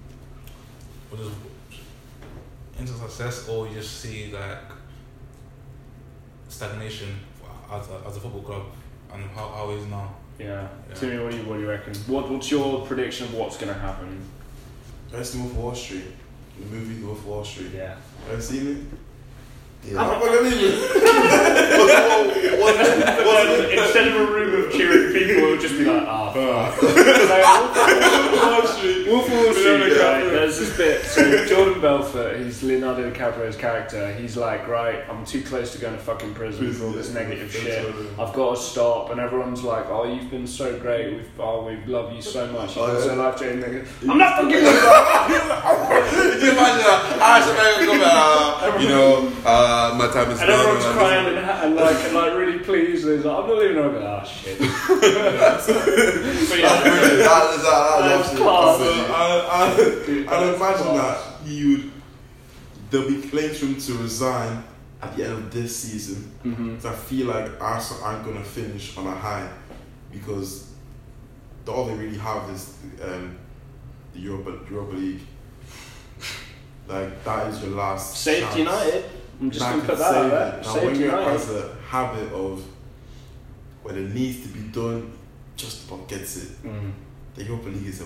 or just instant success, or you just see like stagnation as a, as a football club and how, how it is now. Yeah. Yeah. Timmy, what do you what do you reckon? What what's your prediction of what's going to happen? That's the Wolf of Wall Street. The movie The Wolf of Wall Street. Yeah. Have you seen it? Yeah. I'm not gonna leave it. What- what- Then instead of a room of cheering people, it would just be like, ah, fuck. Wall Street. Wolf of Wall Street, Leonardo right, DiCaprio. there's this bit, so Jordan Belfort, he's Leonardo DiCaprio's character, he's like, right, I'm too close to going to fucking prison for all this negative shit, I've got to stop, and everyone's like, oh, you've been so great, we've, oh, we love you so much, you've been so life-changing, I'm not fucking Can you imagine that? Arsene Wenger come out, you know, uh, my time is and done. everyone's and crying and, ha- and like and like really pleased. And he's like, I'm not leaving. I'm like, ah, shit. But That's yeah, brilliant. That is that. That's That's class. So absolutely. I, I, Dude, I'd that's imagine class. that he would. There'll be claims for him to resign at the end of this season. Mhm. So I feel like Arsenal aren't gonna finish on a high because the all they really have is um, the Europa Europa League. Like that is your last. Saved chance. United. I'm just United gonna put that out saved there. it. Now Saved Wenger United. has a habit of when it needs to be done, just about gets it. Mm. The Europa League is a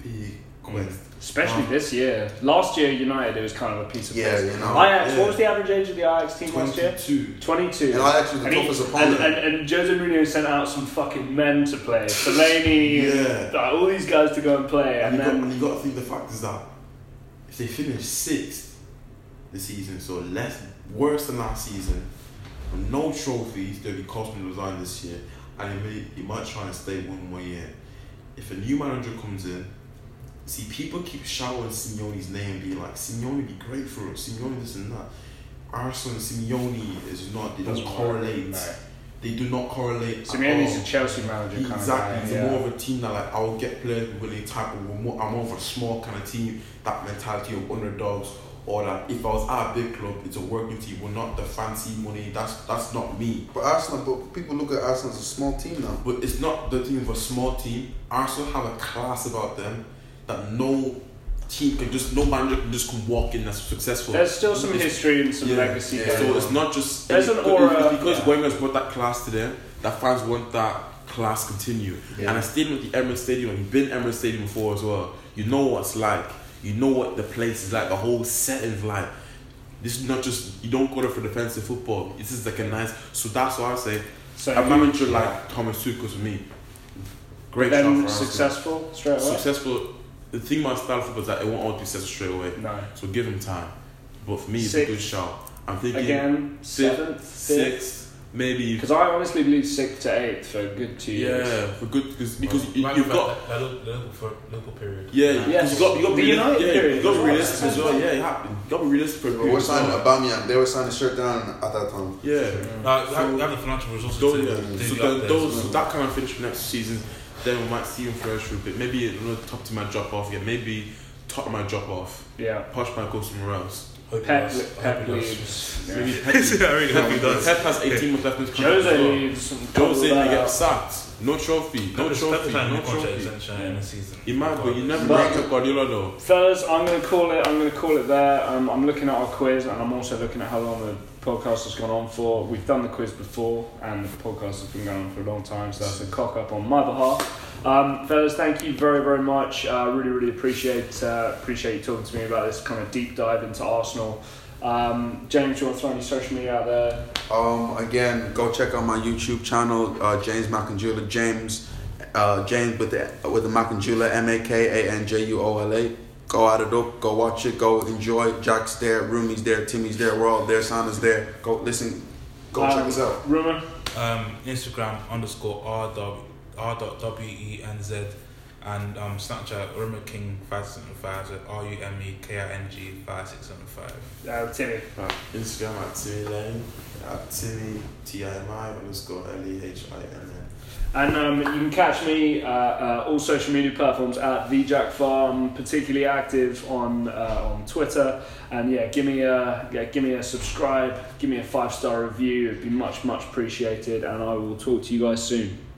big quest. Especially Um, this year. Last year, United, it was kind of a piece of Yeah, piss. you know, Ajax, yeah. what was the average age of the Ajax team last year? twenty-two. twenty-two. And Ajax was the And he- toughest and, opponent. and, and Jose Mourinho sent out some fucking men to play. Fellaini, Yeah. and, like, all these guys to go and play. And, And you, got, then, and you got to think the fact is that if they finish sixth this season, so less worse than last season, with no trophies, they'll be costing resign this year, and he may he might try and stay one more year. If a new manager comes in, see people keep shouting Simeone's name, being like Simeone would be great for us, Simeone this and that. Arsenal and Simeone is not. They don't Doesn't work, correlate. no. They do not correlate. at Simeone's all. a Chelsea manager kind Exactly, of it's guy. Yeah. more of a team that like I'll get players with winning type of. we're more- I'm more of a small kind of team. That mentality of underdogs, or that if I was at a big club, it's a working team. We're not the fancy money. That's that's not me. But Arsenal, but people look at Arsenal as a small team now. But it's not the thing of a small team. Arsenal have a class about them that no team can just no manager can just come walk in that's successful. There's still some It's- history and some yeah, legacy. yeah. going So on. it's not just There's it's, an aura, it's because yeah. Wenger's brought that class to them that fans want that class continue. Yeah. And a stadium like the Emirates Stadium, and you've been Emirates Stadium before as well. You know what it's like. You know what the place is like. The whole setting's like. This is not just you don't go there for defensive football. This is like a nice. So that's why I say So a you- manager like Thomas Tuchel for me. Great shot then for Arsenal. successful straight away? Successful. The thing about style football is that it won't always be successful straight away. No. So give him time. But for me, it's Sixth. a good shout. I'm thinking Again, fifth, seventh, fifth. sixth, maybe. Because I honestly believe sixth to eighth for a good two years. Yeah, for good because because you, Right you've about got that, that local, local, for, local period. yeah, Yes. because you got you got The reali- United yeah, period you got as to be well. realistic as well. Yeah, it happened. You got to be realistic for a But period we're as signing well. Aubameyang. They were signing shirt down at that time. Yeah. Like, you have, you have the financial resources So, to, yeah. to so be then up there as those well. that kind of finish for next season, then we might see him flourish for a bit. Maybe another top team might drop off. Yeah, maybe Tottenham might drop off. Yeah. Poch might go somewhere else. Hope he Pep, does. Pep I hope he does. leaves. Yeah. Maybe Pep, I really hope he does. Pep has eighteen months left in his contract. Jose as well. leaves. Jose that may get out. sacked. No trophy. No Pep is- Pep trophy. is signing No a contract trophy. extension in the season. He might, but you never But- bring up Guardiola though. Fellas, I'm going to call it. I'm going to call it there. Um, I'm looking at our quiz, and I'm also looking at how long the podcast has gone on for. We've done the quiz before, and the podcast has been going on for a long time, so that's a cock up on my behalf. Um, fellas, thank you very, very much. I uh, really, really appreciate uh, appreciate you talking to me about this kind of deep dive into Arsenal. Um, James, do you want to throw any social media out there? Um, again, go check out my YouTube channel, uh, James Makanjula. James, uh, James with the with the Makanjula, M A K A N J U O L A. Go at it up, go watch it, go enjoy. Jack's there, Rumi's there, Timmy's there, we're all there, Sana's there. Go listen, go Um, check us out. Rumour? Um, Instagram underscore R W R dot W E N Z and um, Snapchat Rumor King five seven five, so R U M E K I N G five six seven five. Uh, Timmy. Right. Instagram at Timmy Lane, at Timmy T I M I underscore L E H I N N. And um, you can catch me uh, uh, all social media platforms at the Jack Farm, particularly active on uh, on Twitter. And yeah, give me a yeah, give me a subscribe, give me a five star review. It'd be much much appreciated. And I will talk to you guys soon.